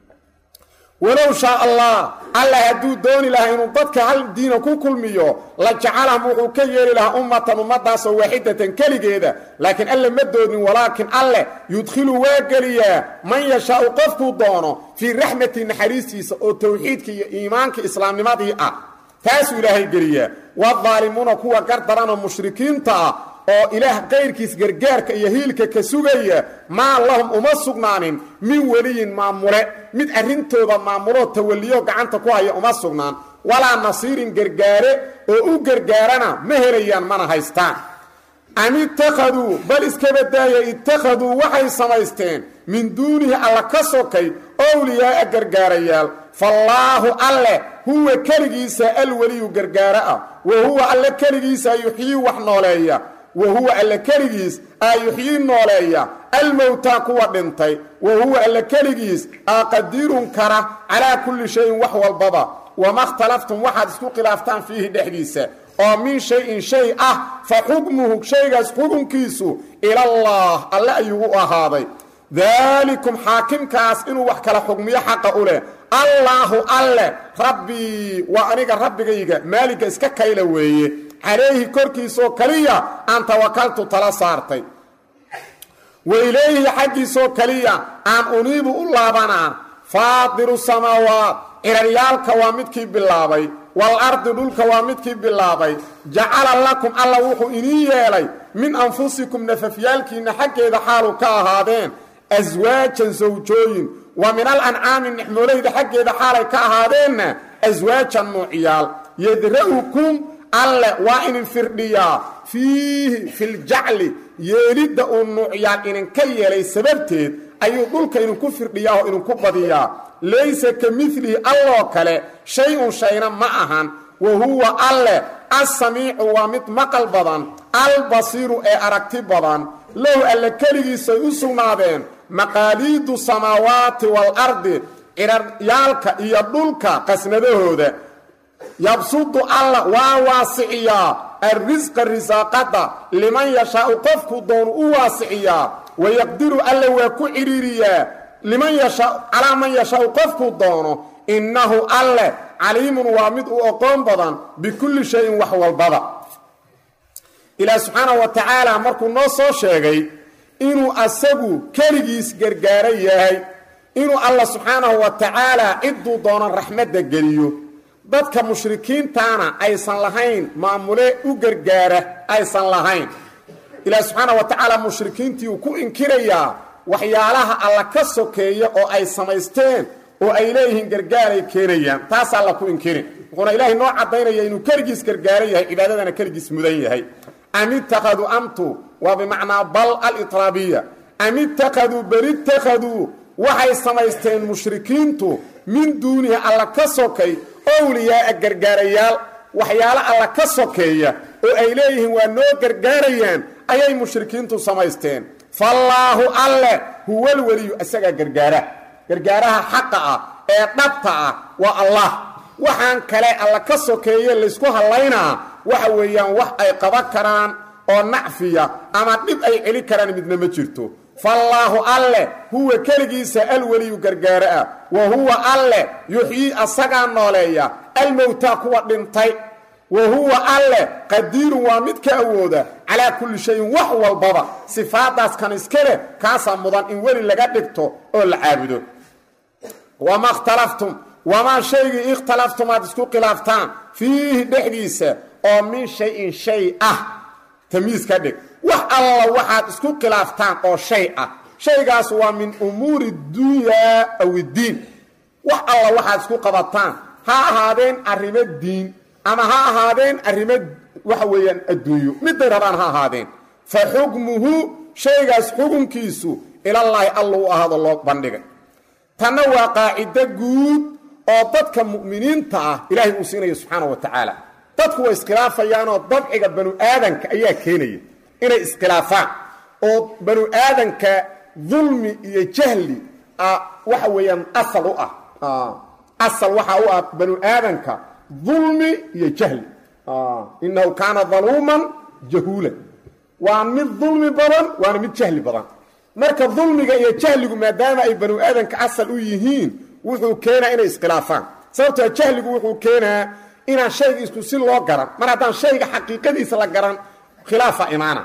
Speaker 1: ولو شاء الله هدو دوني لها إنه ضدك هل دينك كل ميو لجعلهم وكير لها أمة واحدة كالجيدة لكن ألا مدون ولكن ألا يدخلوا واقليا من يشاء قفوا دونه في رحمة النحريسيس أو توحيدك إيمانك إسلام نماذي تاسو إلهي قريا والظالمون كوا قردران المشركين oo ilaah qeyrkiis gargaarka iyo hiilka ka sugaya ma allahum uma sugnaanin min waliyin maamule mid arintooda maamulo tawaliyo gacanta ku haya uma sugnaan wala nasiirin gargaare oo u gargaarana ma helayaan mana haystaan ami takhadu bal iskabadaaya ittakhadu waxay samaysteen min duunihi alla ka sokay awliyaa gargaarayaal fallahu alle huwa kaligiisa alwaliyu gargaara wa huwa alla kaligiisa yuhyi wax nooleeya وهو الكريجيس يحيي النولية الموتى كوا دنتي وهو الكريجيس قدير كره على كل شيء وحو البابا وما اختلفتم واحد اسكو خلافتان فيه دحديسه او من شيء فحكمه شيء حكم كيسو الى الله ايغو اهادي ذلكم حاكم كاس انه wax kala xukmiyo xaq u leh الله ربي وانيق ربيغيga مالك iska kayla weeye عليه كركيسو كليا أن توكلت تلاسارتي وإليه حقيسو كليا أن أنيب الله بنا فاطر السماوات ciraryaalka waa midkii bilaabay walardi dhulka waa midkii bilaabay jacala lakum alla wuxuu inii yeelay min anfusikum nafafyaalkiinna xaggeeda xaalu ka ahaadeen aswaajan sawjooyin wa min alancaami nicmoolayda xaggeeda xaalay ka ahaadeenna aswaajan nuuciyaal yadra'ukum alle waa inin firdhiyaa fiihi filjacli yeelidda uu nuuciyaal idinka yeelay sababteed ayuu dhulka idinku firdhiyaa oo idinku badiyaa laysa ka milihi alloo kale shay-un shayna ma ahan wa huwa alle assamiicu waa mid maqal badan albasiiru ee aragti badan lahu alle keligiisay u sugnaadeen maqaaliidu samaawaati waalardi ciraryaalka iyo dhulka qasnadahooda yabsudu alla waa waasiciyaa arrisqa risaaqada liman yashaau qofku doonu u waasiciyaa wayaqdiru alla waa ku cidhiiriyaa calaa man yashaau qofku doono innahu alle caliimun waa mid u oqoon badan bikulli shayin wax walbaba ilaah subxaanahu wa tacaala markuu noo soo sheegay inuu asagu keligiis gargaara yahay inuu alla subxaanahu wa tacaala cidduu doonan raxmadda geliyo dadka mushrikiintaana aysan lahayn maamule u gargaara aysan lahayn ilaah subxaanahu wa tacaala mushrikiintii uu ku inkirayaa waxyaalaha alla ka sokeeya oo ay samaysteen oo ay leeyihiin gargaaray keenayaan taas alla ku inkirin wuxuuna ilaahay noo caddaynaya inuu keligiis gargaara yahay cibaadadana keligiis mudan yahay am ittakhaduu amtu waa bimacnaa bal alitraabiya am ittakhaduu bal ittakhaduu waxay samaysteen mushrikiintu min duunihi alla ka sokay owliyaaa gargaarayaal waxyaalo alla ka sokeeya oo ay leeyihiin waa noo gargaarayaan ayay mushrikiintu samaysteen fallaahu alle huwa alweliyu isagaa gargaaraha xaqa ah ee dhabta ah waa allah waxaan kale alla ka sokeeye laysku hallaynaa waxa weeyaan wax ay qaban karaan oo nacfiya ama dhib ay celi karaan midna ma jirto fallaahu alle huwa keligiisa alweliyu gargaara ah wa huwa alle yuxyii asagaa nooleeya almowtaa kuwa dhintay wa huwa alle qadiirun waa mid ka awooda calaa kulli shayin wax walbaba sifaadaas kan iska leh kaasaa mudan in weli laga dhigto oo la caabudo wama ikhtalaftum wamaa shaygii ikhtalaftum aad isku khilaaftaan fiihi dhexdiisa oo min shayin shay ah tamyiis ka dhig wax alla waxaad isku khilaaftaan oo shay ah shaygaas waa min umuuri dunyaa aw iddiin wax alla waxaad isku qabataan ha ahaadeen arrimo diin ama ha ahaadeen arrimo waxa weeyaan adduunyo midday rabaan ha ahaadeen fa xukmuhu shaygaas xukunkiisu ilallaahi alla u ahaado loo bandhigay tanna waa qaacido guud oo dadka mu'miniinta ah ilaahay uu siinayo subxaana wa tacaala dadku way iskhilaafayaanoo dabciga banu aadanka ayaa keenaya inay iskhilaafaan oo banu aadanka dulmi iyo jahli waxa weeyaan asal u ah asal waxa u ah banu aadanka dulmi iyo jahli innahu kaana daluuman jahuulan waa mid dulmi badan waana mid jahli badan marka dulmiga iyo jahligu maadaama ay banu aadanka asal u yihiin wuxuu keenaa inay iskhilaafaan sababtoo jahligu wuxuu keenaa inaan shayga isku si loo garan mar haddaan shayga xaqiiqadiisa la garan khilaafa imaana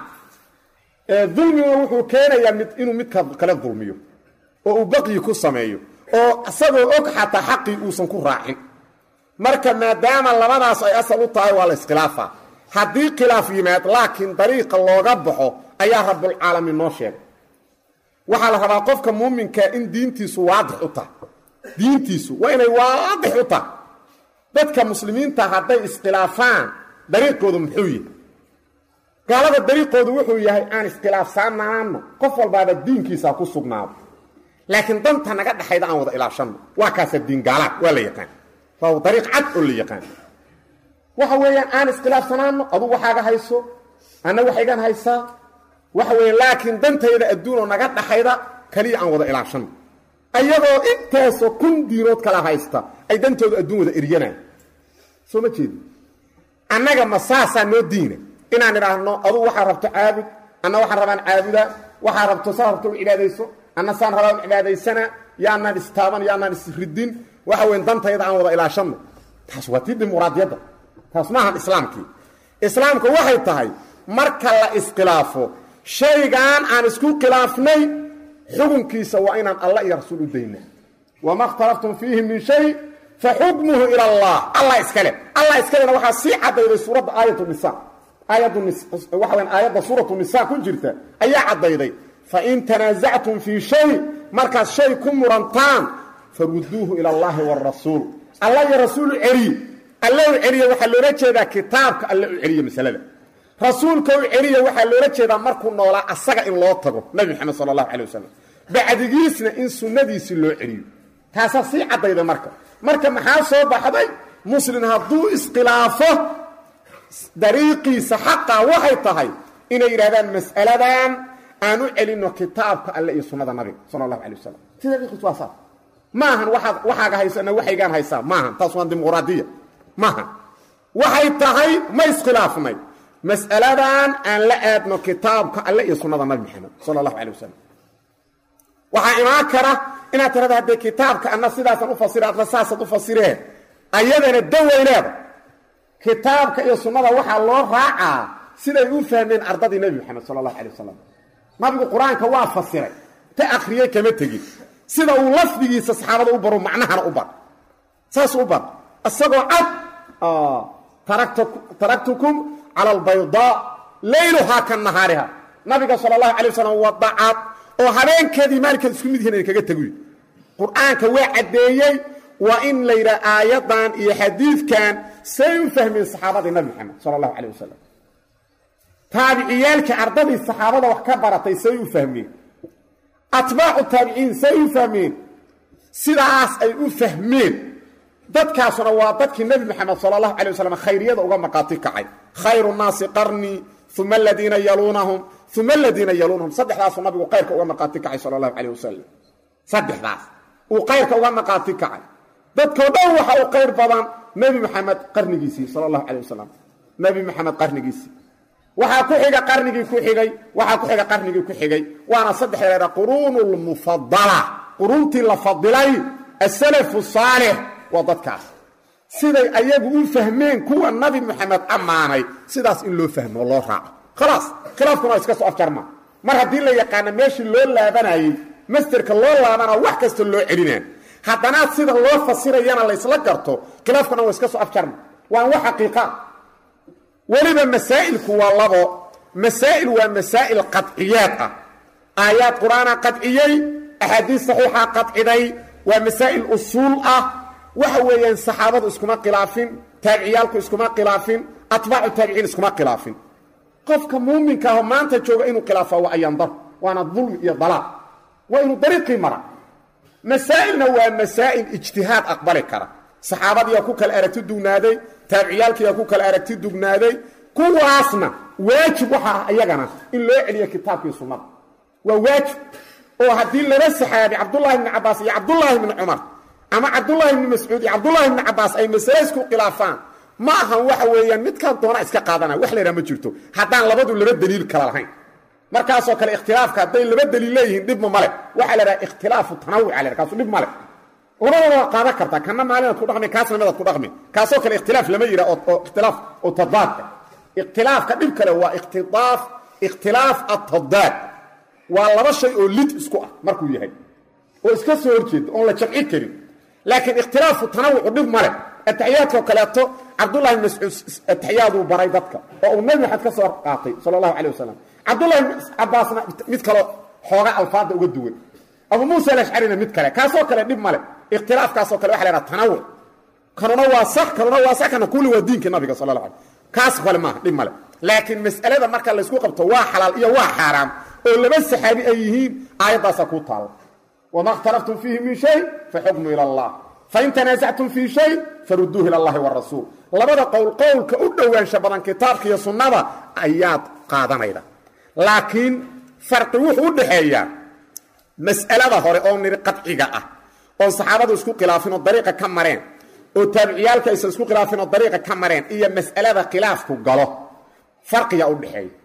Speaker 1: dulmiguna wuxuu keenayaa inuu midka kale dulmiyo oo uu baqyi ku sameeyo oo isagoo og xataa xaqii uusan ku raacin marka maadaama labadaas ay asal u tahay waa la iskhilaafaa haddii khilaaf yimaad laakiin dariiqa looga baxo ayaa rabbulcaalamiin noo sheegay waxaa la rabaa qofka muuminka in diintiisu waadix u tahay diintiisu waa inay waadix u tahay dadka muslimiinta hadday iskhilaafaan dariiqoodu muxuu yahay gaalada dariiqoodu wuxuu yahay aan iskhilaafsaanaano qof walbaaba diinkiisa ku sugnaado laakiin danta naga dhaxayda aan wada ilaashanno waa kaasa diin gaalaad waa la yaqaan waa dariiq cad oo la yaqaan waxa weeyaan aan iskhilaafsanaano adugu waxaaga hayso anna waxaygan haysaa waxa weeyaan laakiin dantayda adduunoo naga dhaxayda kaliya aan wada ilaashanno ayagoo intaasoo kun diinood kala haysta ay dantooda adduun wada eryanaan soo ma jeedi annaga ma saasaa noo diina inaan idhaahno adugu waxaa rabto caabud anna waxaan rabaan caabuda waxaa rabto saa rabto u cibaadayso anna saan rabaa u cibaadaysana yaanaan istaaban yaanaan isridin waxa weyn dantayda aan wada ilaashanno taas waa tii dimuqraadiyadda taas maahan islaamkii islaamka waxay tahay marka la iskhilaafo shaygaan aan isku khilaafnay xukunkiisa waa inaan allah iyo rasuul u daynaa wama ikhtalaftum fiihi min shay فحكمه إلى الله إسكاله الله إسكاله وحا سيعة إذا سورة آية النساء آية سورة النساء كن جرتا أي عدد فإن تنازعتم في شيء مركز شيء كن مرنطان فردوه إلى الله والرسول الله يا رسول عري الله عري وحلو رجيدا كتابك الله عري مثلا رسولك عري وحلو رجيدا مركو نولا أساق إن الله تقو نبي محمد صلى الله عليه وسلم بعد جيسنا إن سنديس اللو عري تاسا سيعة إذا مركز محاسو بحضي مسلم هدو اسقلافه dariiqi saxaqa waxay tahay inay yiraahdaan mas'aladan aanu celino kitaabka alle iyo sunnada nabiga sallallahu alayhi wasallam sida khuswaasa maahan waxaaga haysana waxaygaan haysaa maahan taas waa dimuqraadiya maahan waxay tahay ma iskhilaafnay mas'aladan aan la aadno kitaabka alle iyo sunnada nabi maxamed sallallahu alayhi wasallam waxa imaan kara inaad tirada hadii kitaabka anna sidaasan u fasiraad rasaasad u fasireen ayadana dawaynaada kitaabka iyo sunnada waxa loo raacaa siday u fahmeen ardadii nabi maxamed sallallahu alayhi wasallam nabigu quraanka waa fasiray ta akhriyay kama tagin sida uu lafdigiisa saxaabada u baro macnaha u bar saas u bar asagoo cad taraktukum ala albayda laylaha kan nahariha nabiga sallallahu alayhi wasallam wada'at oo habeenkadii maalinka isku mid yihiin kaga taguy quraanka waa cadeeyay وإن ليرى آياتان إيه حديث كان سيفهم الصحابة النبي محمد صلى الله عليه وسلم تابعيالك أرضي الصحابة وكبرتي سيفهمين أتباع التابعين سيفهمين سلاس أي أفهمين ذاتك صنواتك النبي محمد صلى الله عليه وسلم خيرية وقام مقاطيك عين خير الناس قرني ثم الذين يلونهم ثم الذين يلونهم صدح راس النبي وقيرك وقام مقاطيك عين صلى الله عليه وسلم صدح راس وقيرك وقام مقاطيك عين dadka dhan waxa uu qeyr badan nabi maxamed qarnigiisii sallallahu alayhi wasallam nabi maxamed qarnigiisii waxa ku xiga qarnigii ku xigay waxa ku xiga qarnigii ku xigay waana saddexdeeda qurunul mufaddala qurunti la fadilay as-salaf as-salih wa dadkaas siday ayagu u fahmeen kuwa nabi maxamed amaanay sidaas in loo fahmo loo raaco خلاص khilaafkuna iska soo afjarma mar hadii la yaqaan meeshii loo laabanayay masterka loo laabana wax kasta loo celinaa haddana sida loo fasirayana la isla garto khilaafkuna waa iska soo afjarna waa wax xaqiiqa waliba masaa'ilku waa labo masaa'il waa masaa'il qad'iyat ayat quraana qad'iyay ahadiis sahiha qad'iday waa masaa'il usul waxa weeyaan saxaabadu iskuma khilaafin tabi'iyalku iskuma khilaafin atba'u tabi'in iskuma khilaafin qofka muuminka ah maanta jooga inuu khilaafa waa ayandar waana dhulm iyo dalal waa inuu dariiqi mara مسائلنا ومسائل اجتهاد أقبل كرا صحابة يكون كالأركتي دونادي تابعيالك يكون كالأركتي دونادي كل عاصمة واجب وحا أيقنا إن لا يعلي كتاب يسمى وواجب وهدين لنفس حابي عبد الله بن عباس يا عبد الله بن عمر أما عبد الله بن مسعود عبد الله بن عباس أي مسائسكو خلافان ما هم وحويا مد كان دونا اسكا قادنا وحلينا ما جرتو حتى لبدو لبد دليل كلا لهين markaasoo kale ikhtilaafka haday laba dalil leeyihiin dib ma male waxa la yiraahdaa ikhtilaafu tanawwu ala kaasoo dib male labadaba qaada karta kana maalin ku dhaqmi kaasna mid ku dhaqmi kaasoo kale ikhtilaaf lama yira oo ikhtilaaf oo tadaad ikhtilaafka dib kale waa ikhtilaaf at-tadaad waa laba shay oo lid isku ah markuu yahay oo iska soo horjeed oo la jamci karin laakiin ikhtilaafu tanawwu dib male atahiyatu kaleeto Abdullah ibn Mas'ud atahiyadu baray dadka oo nabi Muhammad ka soo qaatay sallallahu alayhi wasallam عبد الله عباسنا متكلو خوغا الفاظ uga duwan Abu Musa al-Ash'ari mid kale kaasoo kale dib male ikhtilaaf kaasoo kale waxa la yiraahdaa tanawwu kanuna waa sax kana kulli waa diinka nabiga sallallahu alayhi kaas kale ma dib male laakiin mas'alada marka la isku qabto waa xalaal iyo waa xaraam oo laba saxaabi ay yihiin aayadaas ku taal wama ikhtalaftum fihi min shay fa hukmu ila Allah fa in tanaza'tum fi shay farudduhu ila Allah wa rasul labada qowlka u dhawaansha badan kitaabka iyo sunnada ayaad qaadanayda laakiin farqi wuxuu u dhaxeeyaa mas'alada hore oo nir qadciga ah oo saxaabadu isku khilaafin oo dariiqa ka mareen oo tabi'iyalka isku khilaafin oo dariiqa ka mareen iyo mas'alada khilaafku galo farqiga u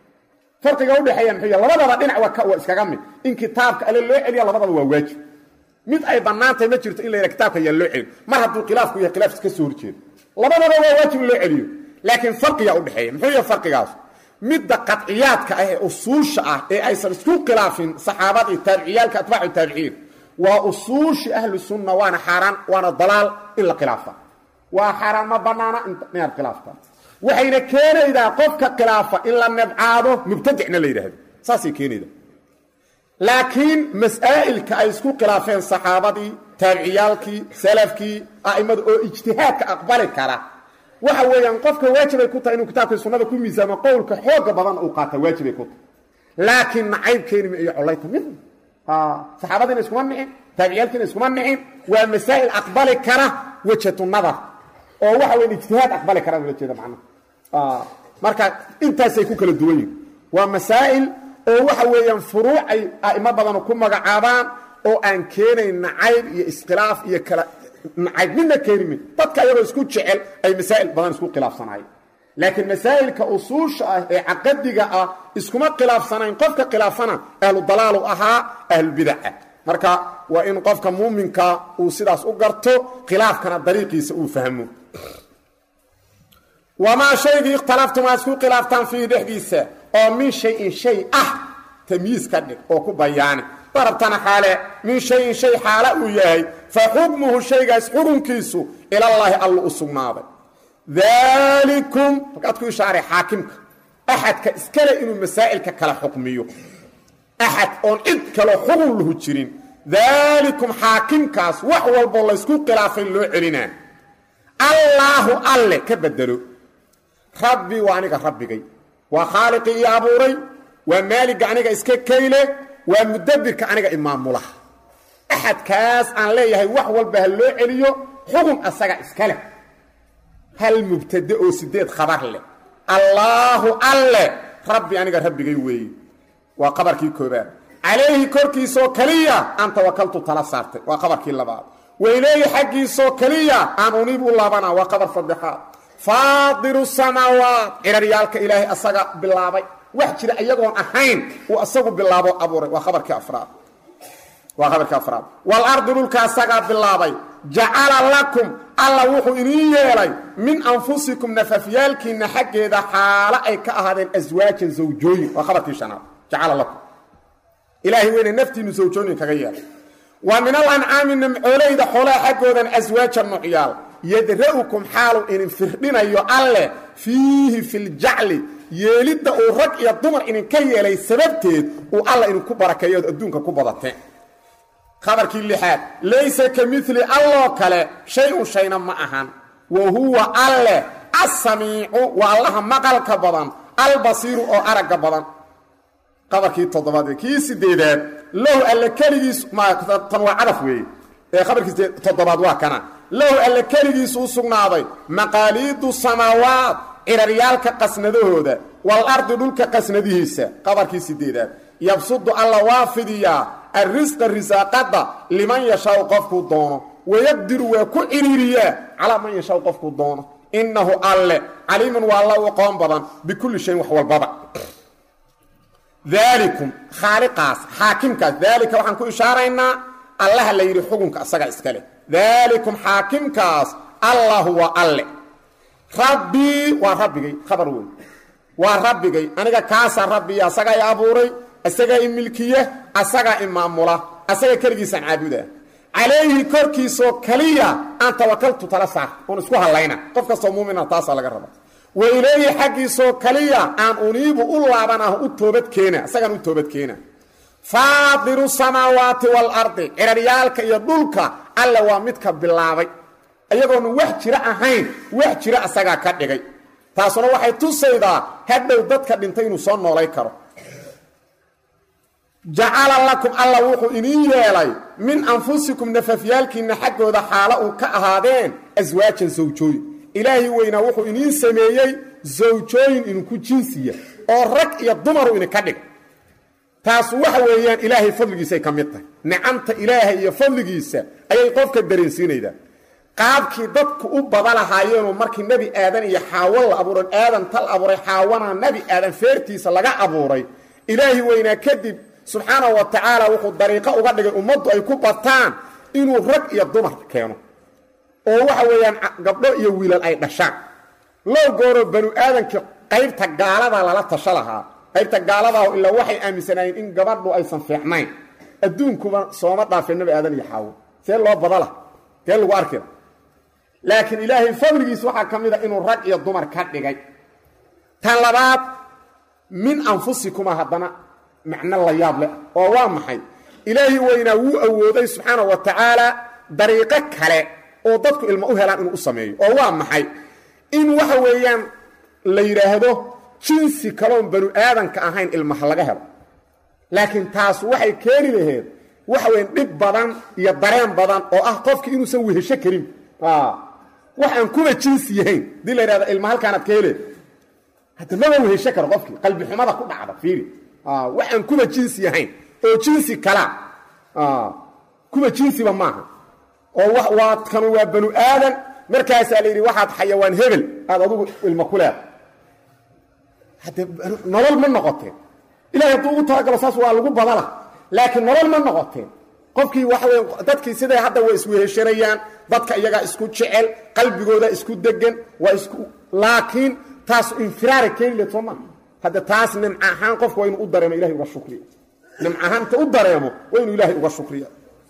Speaker 1: dhaxeeya muxuu labadaba dhinac waa iskaga mid in kitaabka alle loo celiyo labadaba waa waajib mid ay banaantay ma jirto in la kitaabka yaa loo celiyo mar hadduu khilaafku yahay khilaaf iska soo horjeedo labadaba waa waajib loo celiyo laakiin farqiga u dhaxeeya muxuu farqigaas مد قطعياتك أصولش أي أيسر اسكو خلافين صحابات التابعيالك أتباع التابعين وأصوش أهل السنة وانا حرام وانا ضلال إلا خلافة وحرام ما بنانا إن خلافة وحين كان إذا قفك خلافة إلا نبعاده مبتدعنا ليره ساسي كان إذا لكن مسائل كأيسكو خلافين صحابتي تابعيالكي سلفكي أئمة اجتهاد أقبل كرا waxa weeyaan qofka waajib ay ku tahay inuu kitaabka sunnada ku miisaamo qowlka xoog badan uu qaato waajib ay ku tahay laakiin naciib keenimi iyo culayta mid saxaabadina isku manacin taabiciyalkina isku manacin waa masaa'il aqbali kara wajhatu nadar oo waxa weeyaan ijtihaad aqbali kara wala jeeda macna marka intaas ay ku kala duwan yihiin waa masaa'il oo waxa weeyaan furuuc ay a'immo badan ku magacaabaan oo aan keenayn naciib iyo iskhilaaf iyo kala naciib midna keenimi dadka ayaga isku jecel ay masaa'il badan isku khilaafsanaay laakiin masaa'ilka usuusha ah ee aqadiga ah iskuma khilaafsanayn qofka khilaafana ahlu dalaal aha ahlu bid'ah marka waa in qofka muuminka uu sidaas u garto khilaafkana dariiqiisa uu fahmo wama shaygi ikhtalaftum asku khilaaftan fi dhexdiisa oo min shay tamyiz ka dhig oo ku bayaan ضربتنا حاله من شيء حاله وياي فحكمه شيء قاس حكمكيسو الى الله الله اسمناده ذلكم فقط كو شارع حاكمك احد كاسكله انه مسائل كلا حكميو احد اون انت كلا حكم له جيرين ذلكم حاكمكاس وحول بالله اسكو خلافين لو علينا الله كبدلوا ربي وانك ربي وخالقي يا ابوري ومالك عنك اسك كيله ومدبرك عنك امام الله احد كاس ان ليهي wax walba loo celiyo xukun asaga iskale hal mubtada oo sideed khabar leh Allahu rabbi aniga rabbigay weey waa qabarkii koobaad alayhi korkiiso kaliya aan tawakkaltu tala saartay waa qabarkii labaad weeyay xaqiiso kaliya aan unibu laabana waa qabar saddexaad faadiru samaawaat irariyalka ilaahi asaga bilaabay wax jira ayagoon ahayn oo asagu bilaabo abuuray waa qabarkii afraad wal ardu dhulka asaga bilaabay ja'ala lakum alla wuxuu idin yeelay min anfusikum nafafyalkiina xageeda xaala ay ka ahaadeen aswaajan zawjooyin waa qabarkii shanaad ja'ala lakum ilaahi weena naftiinu zawjooyin kaga yeelay wa min al-an'ami nam'ulayda xoolaha xagoodan aswaajan nu'yal yadra'ukum xaalu in firdinayo alle fiihi fil ja'li yeelida oo rag iyo dumar in ka yeelay sababteed oo alla inuu ku barakeeyo adduunka ku badateen khabarkii lixaad laysa kamithli allah kale shay'un ma ahan wa huwa alla as-sami'u wa allaha maqalka badan al-basiru oo araga badan khabarkii toddobaad kii sideedaad lahu alla kaligiis ma tanwa araf weey ee khabarkii toddobaad waa kana lahu alla kaligiis u sugnaaday maqaalidu samaawaat irariyalka qasnadahooda wal ardu dhulka qasnadihiisa qabarkii sideedaad yabsudu alla waafidiya arrizqa risaqada liman yashaa qofku doono wayaqdiru wa ku iririya ala man yashaa qofku doono innahu alla alimun wa alla qom badan bikulli shay wax walbaba dhalikum khaliqas hakimka dhalika waxaan ku ishaaraynaa allah la yiri xukunka asaga iskale dhalikum hakimkaas allah wa alla rabbi wa rabbigay khabar weey wa rabbigay aniga kaasa rabbi asaga ya abuuray asaga milkiye asaga imaamula asaga kaligiisa caabuda alayhi korkiiso kaliya aan tawakkaltu tala saar oo isku halayna qof kasto muumina taas laga rabo wa ilayhi haqiiso kaliya aan uniibu u laabanahu u toobad keena asaga u toobad keena faadiru samaawaati wal ardi irariyalka iyo dhulka alla waa midka bilaabay ayagoon wax jira ahayn wax jira asaga ka dhigay taasuna waxay tusaydaa hadhow dadka dhintay inuu soo noolay karo ja'ala lakum alla wuxuu idin yeelay min anfusikum nafafyalkiina xagooda xaala uu ka ahaadeen aswaajan zawjooyin ilaahi weyna wuxuu idin sameeyay zawjooyin in ku jinsiya oo rag iyo dumar uu ka dhig taas waxa weeyaan ilaahi fadligiisa ka mid tahay nicamta ilaahi iyo fadligiisa ayay qofka dareensiinayda qaabkii dadku u badalahaayeen markii nabi aadan iyo xaawal abuuray aadan tal abuuray xaawana nabi aadan feertiisa laga abuuray ilaahi weyna kadib subhanahu wa ta'ala wuxuu dariiqo uga dhigay ummadu ay ku bataan inuu rag iyo dumar keeno oo waxa weeyaan gabdho iyo wiilal ay dhashaan loo gooro banu aadanka qaybta gaalada lala tashalaha qaybta gaalada illa waxay aaminsanaayeen in gabadhu aysan fiicnayn adduunkuba sooma dhaafay nabi aadan iyo xaawo see loo badala see lagu arkay laakiin ilaahay fadligiisa waxaa ka mid ah inuu rag iyo dumar ka dhigay tan labaad min anfusikuma haddana macno la yaab leh oo waa maxay ilaahay weynaa wuu awooday subxaanahu wa tacaala dariiqo kale oo dadku ilmo u helaan inuu u sameeyo oo waa maxay in waxa weeyaan la yidhaahdo jinsi kaloon banu aadanka ahayn ilmaha laga helo laakiin taas waxay keeni laheed waxa weyn dhib badan iyo dareen badan oo ah qofkii inuusan wehesho karin wax aan kuba jinsi yahayn dii la yidhahdo ilma halkaanaad ka hele hadda maba wehesho karo qofkii qalbi xumada ku dhacda fiiri wax aan kuba jinsi yahayn oo jinsi kala kuba jinsiba maaha oo waa kanu waa banu aadan markaasaa la yidhi waxaad xayawaan hebel aad adugu ilma ku leeda hadde nolol ma noqoteen ilahay hadduu ugu talagalo saas waa lagu badala laakiin nolol ma noqoteen qofkii waxa wey dadkii siday hadda way isweheshanayaan dadka iyagaa isku jecel qalbigooda isku degan waa isku laakiin taas infiraara keeni leed soo maa hadda taas nimc ahaan qofku waa inuu u dareemo ilahay uga shukriya nimc ahaan inta u dareemo waa inuu ilaahay uga shukriya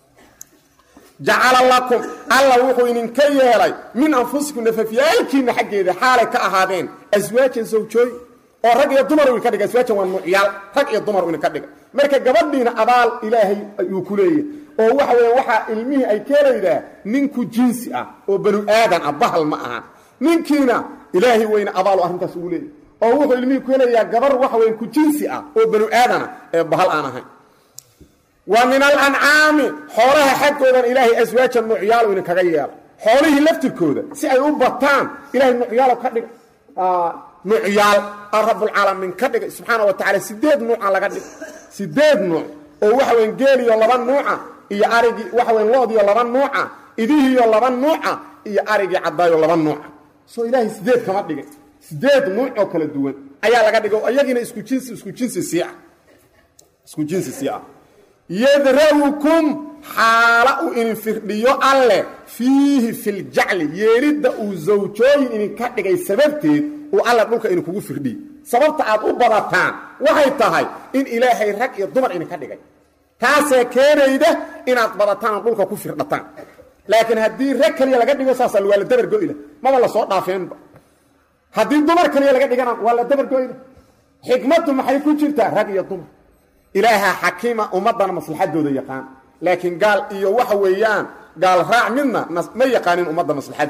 Speaker 1: jacala lakum alla wuxuu idinka yeelay min anfusikum nafafyaalkiinna xaggeeda xaalay ka ahaadeen aswaajan sawjooy oo rag iyo dumar uu ka dhigay aswaajan waa nuucyaal rag iyo dumar uu ka dhigay marka gabadhiina abaal ilaahay ayuu ku leeyahay oo waxa weeye waxa ilmihii ay keenaydaa ninku jinsi ah oo banu aadan ah bahal ma aha ninkiina ilaahay weyna abaal arrintaas ugu leeyahay oo wuxuu ilmihii ku leeyahay gabar waxa weeye ku jinsi ah oo banu aadan ah ee bahal aan ahayn ومن الأنعام حولها حقودان إلهي أزواجا نعيال وإن كغيال حوله لفتركودا سي أي أبطان إلهي نعيال وكدق نعيال الرب العالمين كدق سبحانه وتعالى سديد نوع على كدق سديد نوع ووحوين قيلي يلبان نوعا إيا أرقي وحوين لوضي يلبان نوعا إذيه يلبان نوعا إيا أرقي عدا يلبان نوعا سو إلهي سديد كما دق سديد نوع وكلا الدول أيا لكدق وأيقين اسكو جنسي سياح اسكو جنسي سياح يدرؤكم حالا إن فرديو الله فيه في الجعل يريد زوجين إن كدغاي سببتي والله دولك إن كوغو فردي سببت aad u barataan waxay tahay in ilaahay rag iyo dumar in ka dhigay taas ee keenayda inaad barataan dhulka ku firdhataan laakiin hadii rag kaliya laga dhigo saas wala dabar go'ila ma la soo dhaafeen hadii dumar kaliya laga dhigana wala dabar go'ila xikmadu maxay ku jirtaa rag iyo dumar إلهها حكيمة أمضنا مصلحة يقان لكن قال إيو وحويان قال راع منا ما يقانين أمضنا مصلحة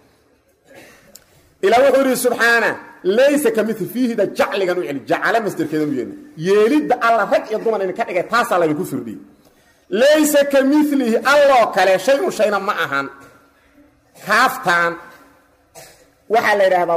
Speaker 1: إلى وحوري سبحانه ليس كمثل فيه ده جعل قانو يعني جعل مستر كذا مجينا يلد الله رك يضمن إن كان تاسع لا يكفر دي ليس كمثله الله كلا شيء شيئا معهن كافتان وحل هذا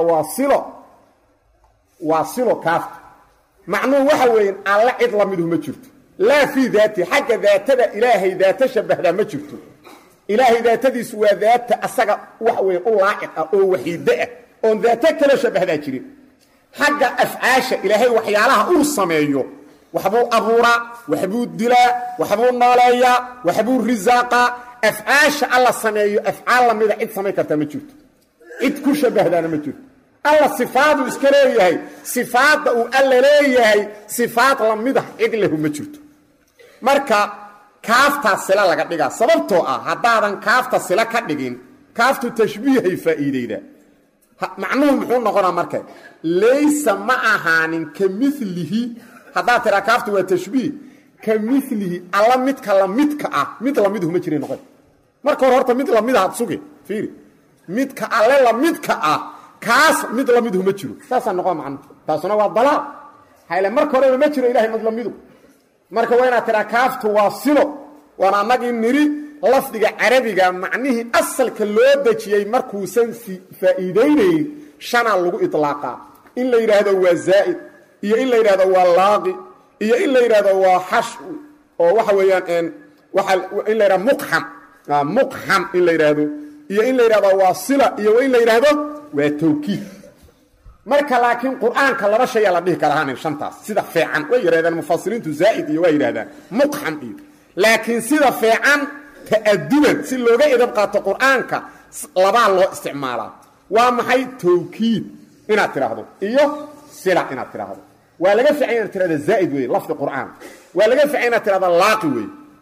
Speaker 1: واصله كافت معنوه وحوين على عد لمده ما جرت لا في ذاتي حق ذاتها إلهي ذات شبه ذا ما جرت إلهي ذات دي سوى ذات أساق وحوين الله أو وحيدة أو ذاتك لا شبه ذا جرين حق أفعاش إلهي وحيالها أرصميو وحبو أبورا وحبو الدلاء وحبو النالية وحبو الرزاقة أفعاش الله سميو أفعال لمده عد سميكة ما جرت عد كل شبه ذا ما جرت الله صفات اسكليه صفات او الله ليه صفات لمده ادله ما جرت marka kaafta sila laga dhiga sababtoo ah hadaadan kaafta sila ka dhigin kaaftu tashbiihay faa'iideeyda macnuhu muxuu noqonaa marka laysa ma ahaanin kamithlihi hadaa tira kaaftu waa tashbiih kamithlihi alla midka la midka ah mid la midhu ma jirin noqon marka horta mid la mid ah sugi fiiri midka alla la midka ah kaas mid la midhu ma jiro saasa noqon macna taasuna waa dalal hayla marka hore ma jiro ilaahay mid la midhu marka wayna tira kaaftu waa silo wana nagi niri lafdiga carabiga macnihi asalka loo dajiyay markuu san faa'iideynay shana lagu itlaaqa in la yiraahdo waa zaa'id iyo in la yiraahdo waa laaqi iyo in la yiraahdo waa hash oo waxa weeyaan waxa in la yiraahdo muqham in la yiraahdo iyo in la yiraahdo waa sila iyo in la yiraahdo وتوكيد marka laakiin quraanka laba shay la dhigi karaa in shantaas sida fiican way yiraahdaan mufassiriintu zaa'id iyo way yiraahdaan muqham iyo laakiin sida fiican ta'adduban si looga idab qaato quraanka laba loo isticmaalaa waa maxay tawkiid inaad tiraahdo iyo sila inaad tiraahdo waa laga fiican inaad tiraahdo zaa'id way lafdi quraan waa laga fiican inaad tiraahdo laaqi way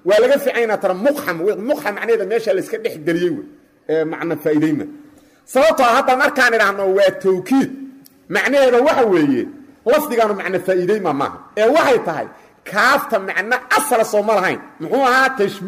Speaker 1: waa laga fiicayna tara muqham macnaheeda meesha la iska dhex galiyay ee macna faa'iideyma sababtoo hadda markaan idhaahno waa tawkiid macnaheeda waxa weeye lafdigaanu macna faa'iideyma maaha ee waxay tahay kaafta macna asal soo ma lahayn muxuu ahaa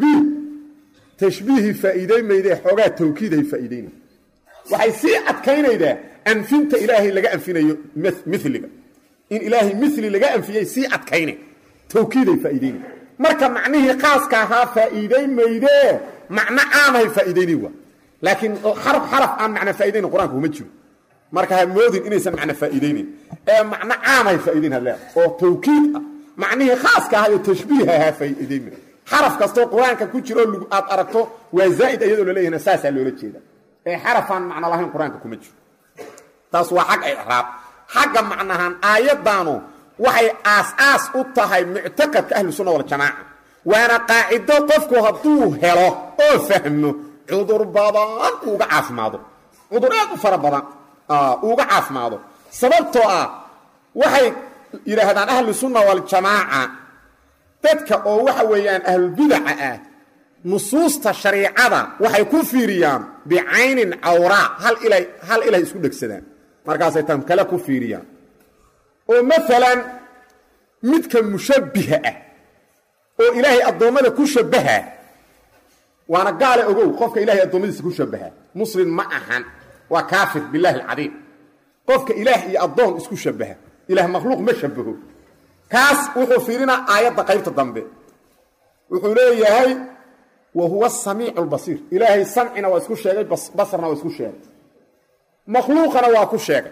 Speaker 1: tashbiihi faa'iideymayde xoogaa tawkiiday faa'iideyna waxay si adkaynaydaa anfinta ilaahay laga anfinayo mithliga in ilaahay mithli laga anfiyay si adkaynay tawkiiday faa'iideyna marka macnihii khaaska ahaa faa'iideymayde macna caamay faa'iideynay waa laakiin xaraf aan macna faa'iideyn quraanku ma jiro marka ha moodin inaysan macna faa'iideynin ee macna caamay faa'iideyn hadlaa oo tawkiid macnihii khaaska ahaa iyo tashbiihaha faa'iideyn xaraf kasto quraanka ku jiro aad aragto waa zaa'id ayadoo la leeyahay saasa loola jeeda ee xarafan macna lahayn quraanka kuma jiro taas waa xaq i'raab xaqa macnahan aayadaanu waxay aas u tahay mu'takadka ahlu sunna wal jamaa waana qaacido qofku haduu helo oo fahmo cudur badan uga caafimaado cudur aad u fara badan uga caafimaado sababtoo waxay yiraahdaan ahlu sunna wal jamaa dadka oo waxa weeyaan ahlu bid'ah nusuusta shariicada waxay ku fiiriyaan bi'aynin awra hal ilay isku dhagsadaan markaas ay tan kala ku fiiriyaan oo midalan midka mushabbiha oo ilaahay adoomada ku shabaha waana gaal ogow qofka ilaahay adoomadiisa ku shabaha muslim ma ahan waa kaafir billahi al-azim qofka ilaahay iyo adoon isku shabaha ilaah makhluuq ma shabaho kaas wuxuu fiirina aayada qaybta dambe wuxuu leeyahay wa huwa as-sami'u al-basir ilaahay sam'ina waa isku sheegay basarna waa isku sheegay makhluuqana waa ku sheegay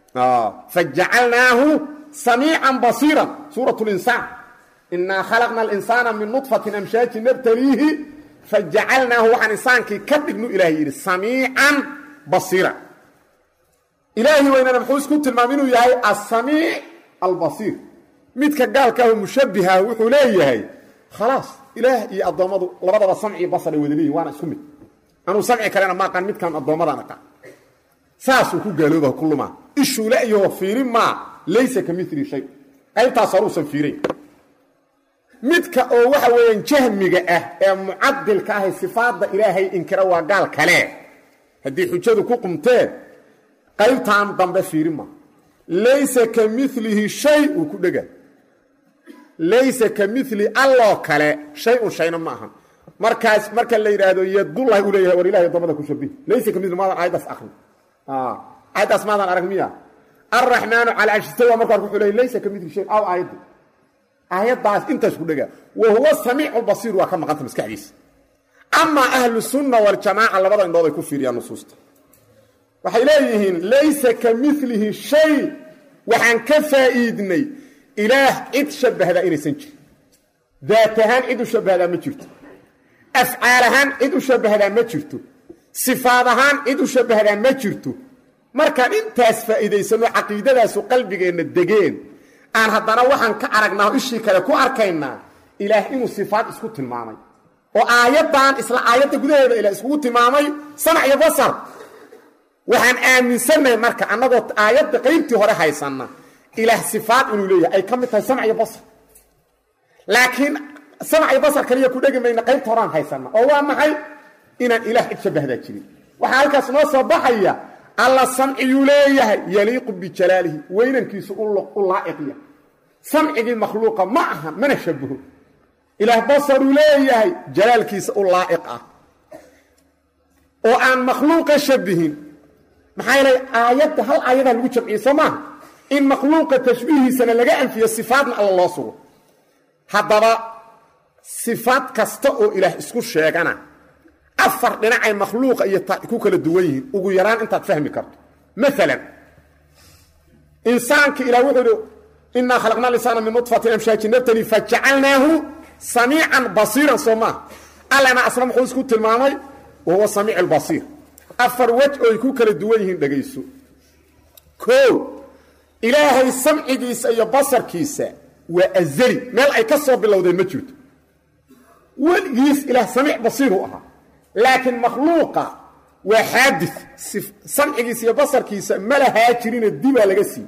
Speaker 1: faj'alnaahu sami'an basiran suratul insan inna khalaqna al-insana min nutfatin amshajin nabtalihi faj'alnaahu wa insanki kadibnu ilaahay yiri sami'an basira ilaahi waynana muxuu isku tilmaaminuu yahay as-sami' al-basir midka gaalka ah mushabbiha wuxuu leeyahay خلاص ilaah iyo adoomadu labadaba samci basar wadaliyi waana isku mid anu samci kalena ma qan midkan adoomada naqa saasu ku gaalooba kulluma ishu la iyo fiirin ma laysa kamithli shay qaybta saruusan fiirin midka oo waxa weeyaan jahmiga ah ee muaddilka ah sifaadda ilaahay inkira waa gaal kale hadii xujadu ku qumteen qaybtaan dambe fiirin ma laysa kamithlihi shay uu ku dhaga laysa kamithli allah kale shay u shayna ma aha markaas marka la yiraahdo yadullahi u leeyahay war ilaahay damada ku shabih laysa kamithli ma aydas akhri aydas ma arag miya arrahmanu ala ashtawa marka wuxuu leeyahay laysa kamithli shay aw ayadaas intaas ku dhaga wa huwa samii'ul basir wa kama qanta maskaxdiis amma ahlu sunna wal jamaa labada indhood ay ku fiiriyaan nusuusta waxay leeyihiin laysa kamithlihi shay waxaan ka faa'iidnay ilaah cid shabahda inaysan jirin daatahan cid u shabahda ma jirto afcaalahan cid u shabahda ma jirto sifaadahan cid u shabahda ma jirto marka intaas faa'iideysano aqeedadaas qalbigeena degeen aan haddana waxaan ka aragnaa ishii kale ku arkaynaa ilaah inuu sifaad isku tilmaamay oo aayadan isla aayada gudaheeda ilaah isku tilmaamay samac iyo basar waxaan aaminsanahay marka anagoo aayada qaybtii hore haysana ilaah sifaad inuu leeyahay ay kamid tahay samc iyo basar laakiin samc iyo basar kaliya ku dhagamayna qaybta horaan haysana oo waa maxay inaan ilaah shabahda jirin waxa halkaas noo soo baxaya alla samci leeyahay yaliiq bi jalaalihi weynankiisu u laa'iqiya samcigi makhluuqa ma aha mana shabaho ilaah basar leeyahay jalaalkiisa u laa'iq ah oo aan makhluuqa shabihin maxay lay aayad hal aayada lagu jamciyo Soomaa in makhluuqa tashbiihiisana laga anfiyo sifaadna alla loo sugo hadaba sifaad kasta oo ilaah isku sheegana afar dhinacay makhluuqa iyo ku kala duwan yihiin ugu yaraan intaad fahmi karto mesela insaanka ilaah wuxuu inna khalaqna al-insana min nutfatin amshajin nabtali faj'alnahu sami'an basiran Soomaa allana asra muxuu isku tilmaamay wa huwa sami'ul basir afar wajh oo ku kala duwan yihiin dhageyso ko ilaahay samcigiisa iyo basarkiisa waa azali meel ay ka soo bilowdeen ma jirto waligiis ilaah samic basiir u aha laakiin makhluuqa waa xaadith samcigiisa iyo basarkiisa ma laha jirin diba laga sii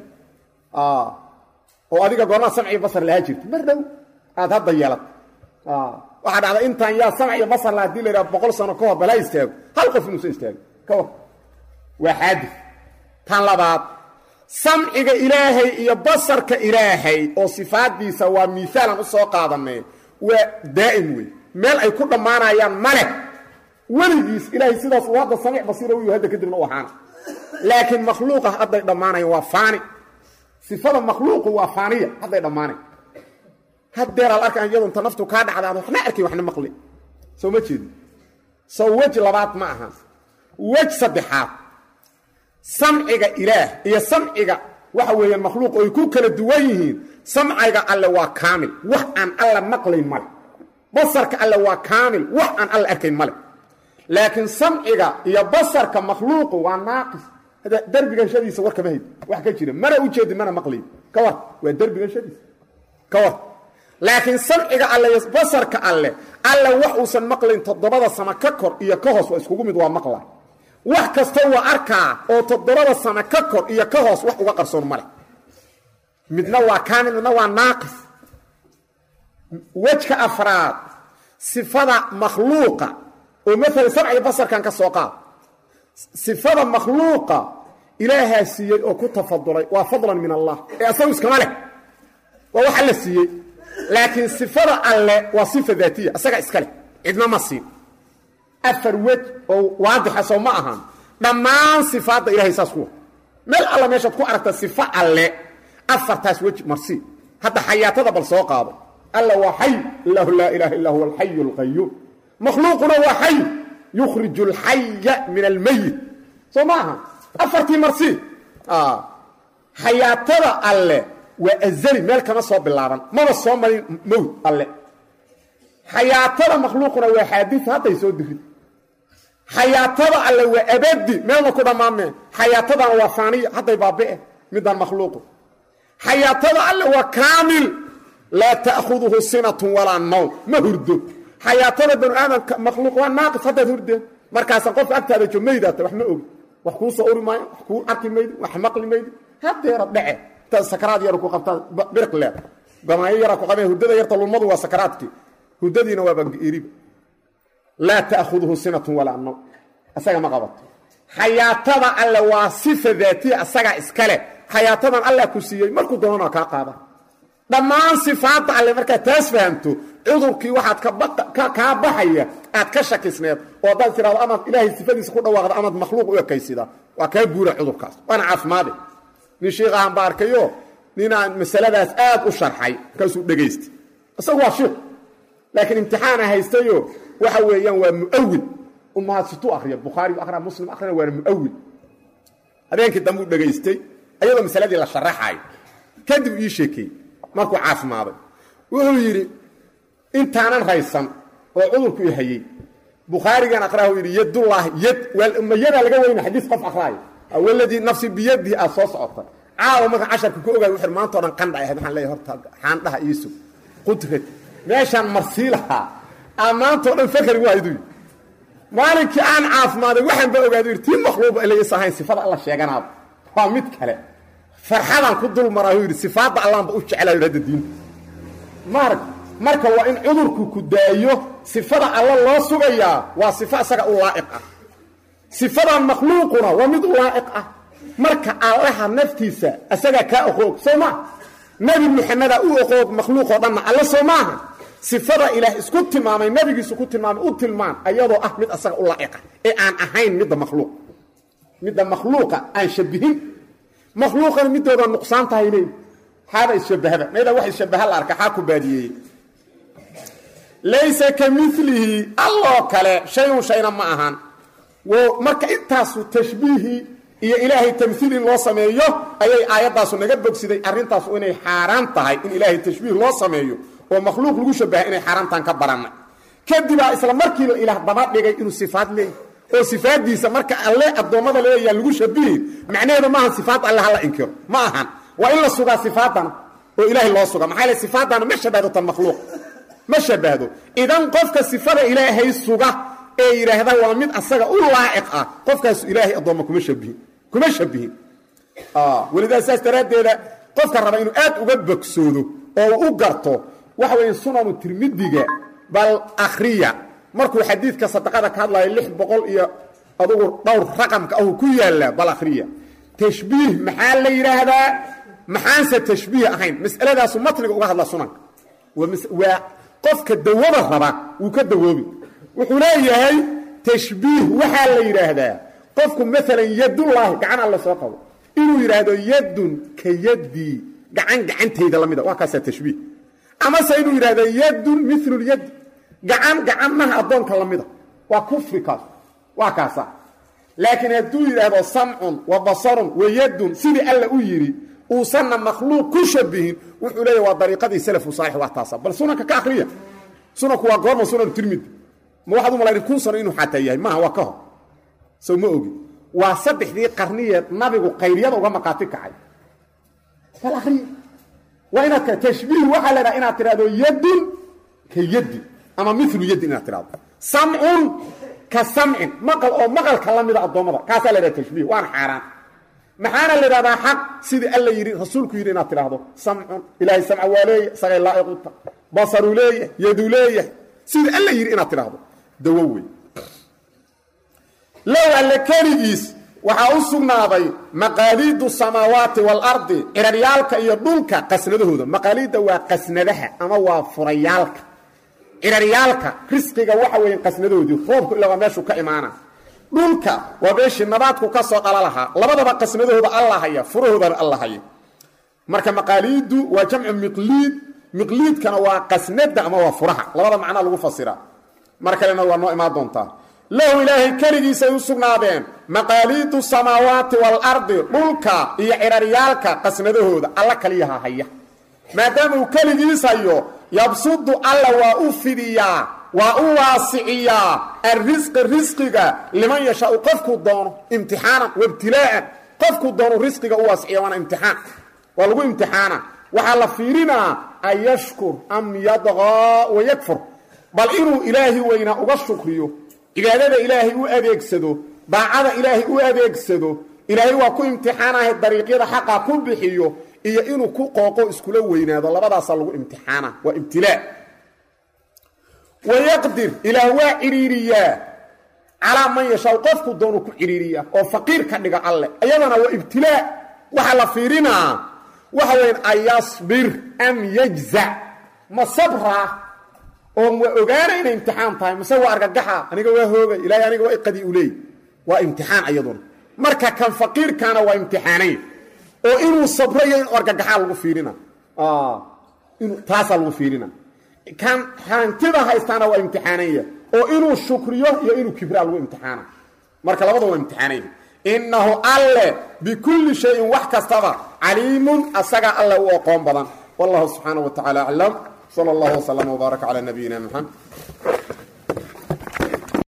Speaker 1: oo adiga goorma samci basar laha jirto mar dhow aad hadda yeelad waxa dhacda intaan yaa samc iyo basar la hadii la yiraahdo 100 sano ka hor bala istaago hal qof inuu istaago ka waa xadif tan labaad samciga ilaahay iyo basarka ilaahay oo sifaadiisa waa misaalan u soo qaadanay waa daa'im wey meel ay ku dhamaanayaan male waligiis ilaahay sidaas wada samic basir oo hada kadibna waxaan laakiin makhluuqa haday dhamaanayaan waa faani sifada makhluuqu waa faaniya haday dhamaanay hadeer al arkaan iyadoo inta naftu ka dhacdaan waxna arkay waxna maqli soo ma jeedin soo wajh labaad ma aha wajh saddexaad samciga ilaah iyo samciga waxa weeyaan makhluuq oo ku kala duwan yihiin samciga alle waa kaamil wax aan alla maqlayn mal basarka alle waa kaamil wax aan alla arkayn mal laakiin samciga iyo basarka makhluuq waa naaqis hada darbigan shadiisa warka ma hayd wax ka jira mara u jeedin mana maqlay ka war waa darbigan shadiisa ka war laakiin samciga alle iyo basarka alle wax uusan maqlayn todobada sama ka kor iyo ka hoos waa isku mid waa maqla wax kasta waa arkaa oo todobada sama ka kor iyo ka hoos wax uga qarsoon male midna waa kaamil midna waa naaqis wajka afraad sifada makhluuqa oo mesela samciga basarkan ka soo qaad sifada makhluuqa ilaaha siiyay oo ku tafadulay waa fadlan min Allah ee asagu iskama leh waa waxa la siiyay laakiin sifada alle waa sifa daatiya asaga iska leh cidna ma siin afar waj oo waadix soo ma ahan dhamaan sifada ilaahay saasku meel alla meesha ku aragta sifa alle afartaas waj marsi hada xayaatada bal soo qaado alla waa hayy la ilaha illa huwa al-hayy al-qayyum makhluuquna waa hayy yukhrij al-hayy min al-mayyit somaha afartii marsi xayaatada alle waa azali meel kama soo bilaaban maba soo marin mawd alle xayaatada makhluuquna waa xaadith haday soo dirid xayaatada alle waa abadi meelna ku dhamaameen xayaatada waa faaniya haday baabee midan makhluuq xayaatada alle waa kaamil la ta'khudhuhu sinatun wala nawm ma hurdo xayaatada bani aadamka makhluuq waa naaqis haday hurdo markaas qof agtaada joomeeyda wax ma og wax ku soo urmay wax ku arki meeydi wax maqli meeydi hadeer dhace ta sakaraad yar ku qabta birqle bamaay yar ku qabay hurdada yarta lumadu waa sakaraadki hurdadiina waa bangiirib la ta'khudhuhu sinatun wala nawm asaga ma qabato xayaatada alla waa sifa daatiya asaga iskale xayaatadan alla ku siiyay markuu doono ka qaada dhamaan sifaadda alle marka taas fahamto cudurkii waxaad ka baxaya aad ka shakisneed oo dad tiraado ama ilaahay sifadiisa ku dhawaaqda ama makhluuq u ekeysida waa ka guura cudurkaas waana caafimaad ni sheekhan baarkayo nina masaladaas aad u sharxay kaasuu dhageystay asagu waa sheekh laakiin imtixaan haystayo waxa weeyaan waa muawwil umma situ akhriya bukhari akhra muslim akhra waa muawwil habeenkii dambu dhageystay ayadoo masaladii la sharaxay kadib ii sheekay markuu caafimaado wuxuu yiri intaanan haysan oo cudurku yahay bukharigan aqraahu yiri yadullah yad wal ummiyada laga weyna xadiis qof aqraay walladii nafsi biyadi asoo socota caawa marka 10 ku ogaay wixii maanta oo qandha ay waxaan leeyahay horta xaan dhaha iisu qudrad meeshan marsiilaha amaanto dhan fakari waaydu maalinki aan caafimaado waxaan ba ogaado tii makhluuq ilaa sahayn sifada Allah sheeganaa waa mid kale farxadan ku dul marayo yiri sifada Allah ba u jecelayo rada diin marka waa in cudurku ku daayo sifada Allah loo sugayaa waa sifa asaga u laa'iq ah sifada makhluuquna waa mid laa'iq ah marka Allah naftiisa asaga ka aqoog soma nabi muhammad uu aqoog makhluuq oo dhan Allah soma sifada ilaah isku tilmaamay nabigiisu ku tilmaamay u tilmaan ayadoo ah mid asaga u laa'iq ah ee aan ahayn mid makhluuqa aan shabihin makhluuqan midooda nuqsaan tahay leey hada ishabahada meeda wax ishabaha la arka xaq baadiyay laysa kamithlihi allah kale shayna ma ahan marka intaasu tashbiihi iyo ilaahay tamthiil loo sameeyo ayay aayadaas naga bogsiday arintaas inay xaraan tahay in ilaahay tashbiih loo sameeyo oo makhluuq lagu shabahay inay xaraantan ka baranay kadib isla markii ilaah daba dhigay inuu sifaad leeyahay oo sifaadiisa marka alle adoomada leeyahay lagu shabihin macnaheedu ma aha sifaad alle la inkiro ma ahan waa in la sugaa sifaadana oo ilaahay loo sugaa maxay la sifaadana ma shabaahdo tan makhluuq ma shabaahdo idan qofka sifada ilaahay suga ee yiraahda waa mid asaga u laa'iq ah qofkaas ilaahay adooma kuma shabihin walidaa saas daraadeeda qofka raba inuu aad uga bogsoodo oo u garto waxa weeye sunan tirmidiga bal akhriya markuu xadiidka sadaqada ka hadlayo 600 iyo adugu dhowr raqamka ah ku yaala bal akhriya tashbiih maxaa la yiraahdaa maxaanse tashbiih ahayn mas'aladaas matniga uga hadla sunanka waa qofka dawada raba uu ka dawoobi wuxuu leeyahay tashbiih waxa la yiraahdaa qofku mesela yadullah gacan alla soo qabo inuu yiraahdo yadun ka yadi gacantayda lamida waa kaasa tashbiih ama say inuu yiraahdo yadun mithlu yad gacannaha adoonka lamida waa kufri kaas waa kaasa laakiin hadduu yiraahdo sam'un wa basarun wa yadun sidii alla u yiri uusanna makhluuq ku shabihin wuxuu leeyahay waa dariiqadii salafu saalix waa taasa bal sunanka ka akhriya sunanku waa goorma sunan tirmidhi ma waxaad u malayn kun sano inuu xataa yahay maaha waa ka hor soo ma ogi waa saddexdii qarniyeed nabigu qayriyada uga maqaati kacay bal akhriya waa inaad tashbiih waxaa leedahay inaad tiraahdo yadun ka yadi ama mithlu yadi inaad tiraahdo sam'un ka sam'in maqal oo maqalka lamida adoomada kaasaa leedahay tashbiih waan xaaraan maxaana leedahay xaq sidii alla yiri rasuulku yiri inaad tiraahdo sam'un ilaahi sam'a waleey sagay laa'iqta basaru leey yadu leey sidii alla yiri inaad tiraahdo dawowi law alla kaligiis waxa u sugnaaday maqaalidu samaawaati wal ardi iraryaalka iyo dhulka qasnadahooda maqaalida waa qasnadaha ama waa furayaalka iraryaalka risqiga waxa weyn qasnadoodii roobku ilaa meeshu ka imaana dhulka waa beeshii nabaadku ka soo dhalalaha labadaba qasnadahooda Allah haya furahooda Allah haya marka maqaalidu waa jamcu miqlid kana waa qasnada ama waa furaha labada macna lagu fasiraa markalena waa noo imaan doontaa lahu ilaahi kaligiisa u sugnaadeen maqaalidu samaawaati wal ardi dhulka iyo iraryaalka qasnadahooda alla kaliyaha haya maadaama uu kaligiisa hayo yabsudu alla waa u fidiyaa waa u waasiciyaa risqiga liman yashaa qofku doono imtixaanan wa ibtilaa'an qofku doono risqiga u waasiciyaa waana imtixaan waa lagu imtixaana waxaa la fiirinaa ayashkur am yadghaa wa yakfur bal inuu ilaahi weyna uga shukriyo cibaadada ilaahi u adeegsado daacada ilaahi u adeegsado ilaahi waa ku imtixaanahay dariiqyada xaqa ku bixiyo iyo inuu ku qooqo iskula weynaado labadaas lagu imtixaana waa ibtilaa ويقدر إلى وعريريا على من يشاء قفك دونه كعريريا أو فقير كدغ الله أيضا وابتلاء وحل فيرنا وحوين أيصبر أم يجزع ما صبره أو أغانين امتحان طيب مسوى أرقدحا أنيقا وهوغا إلهي أنيقا وإقدي أولي وامتحان أيضا مركا كان فقير كان وامتحانين وإنه صبرين أرقدحا لغو فيرنا إنه تاسا لغو فيرنا كان هانتida haystana waa imtixaanaya oo inuu shukriyo iyo inuu kibra lagu imtixaana marka labadaba waa imtixaanay innahu alla bi kulli shay'in wax kastaba alimun asaga alla oo qoon badan wallahu subhanahu wa ta'ala a'lam sallallahu wa sallam wa baraka ala nabiyyina muhammad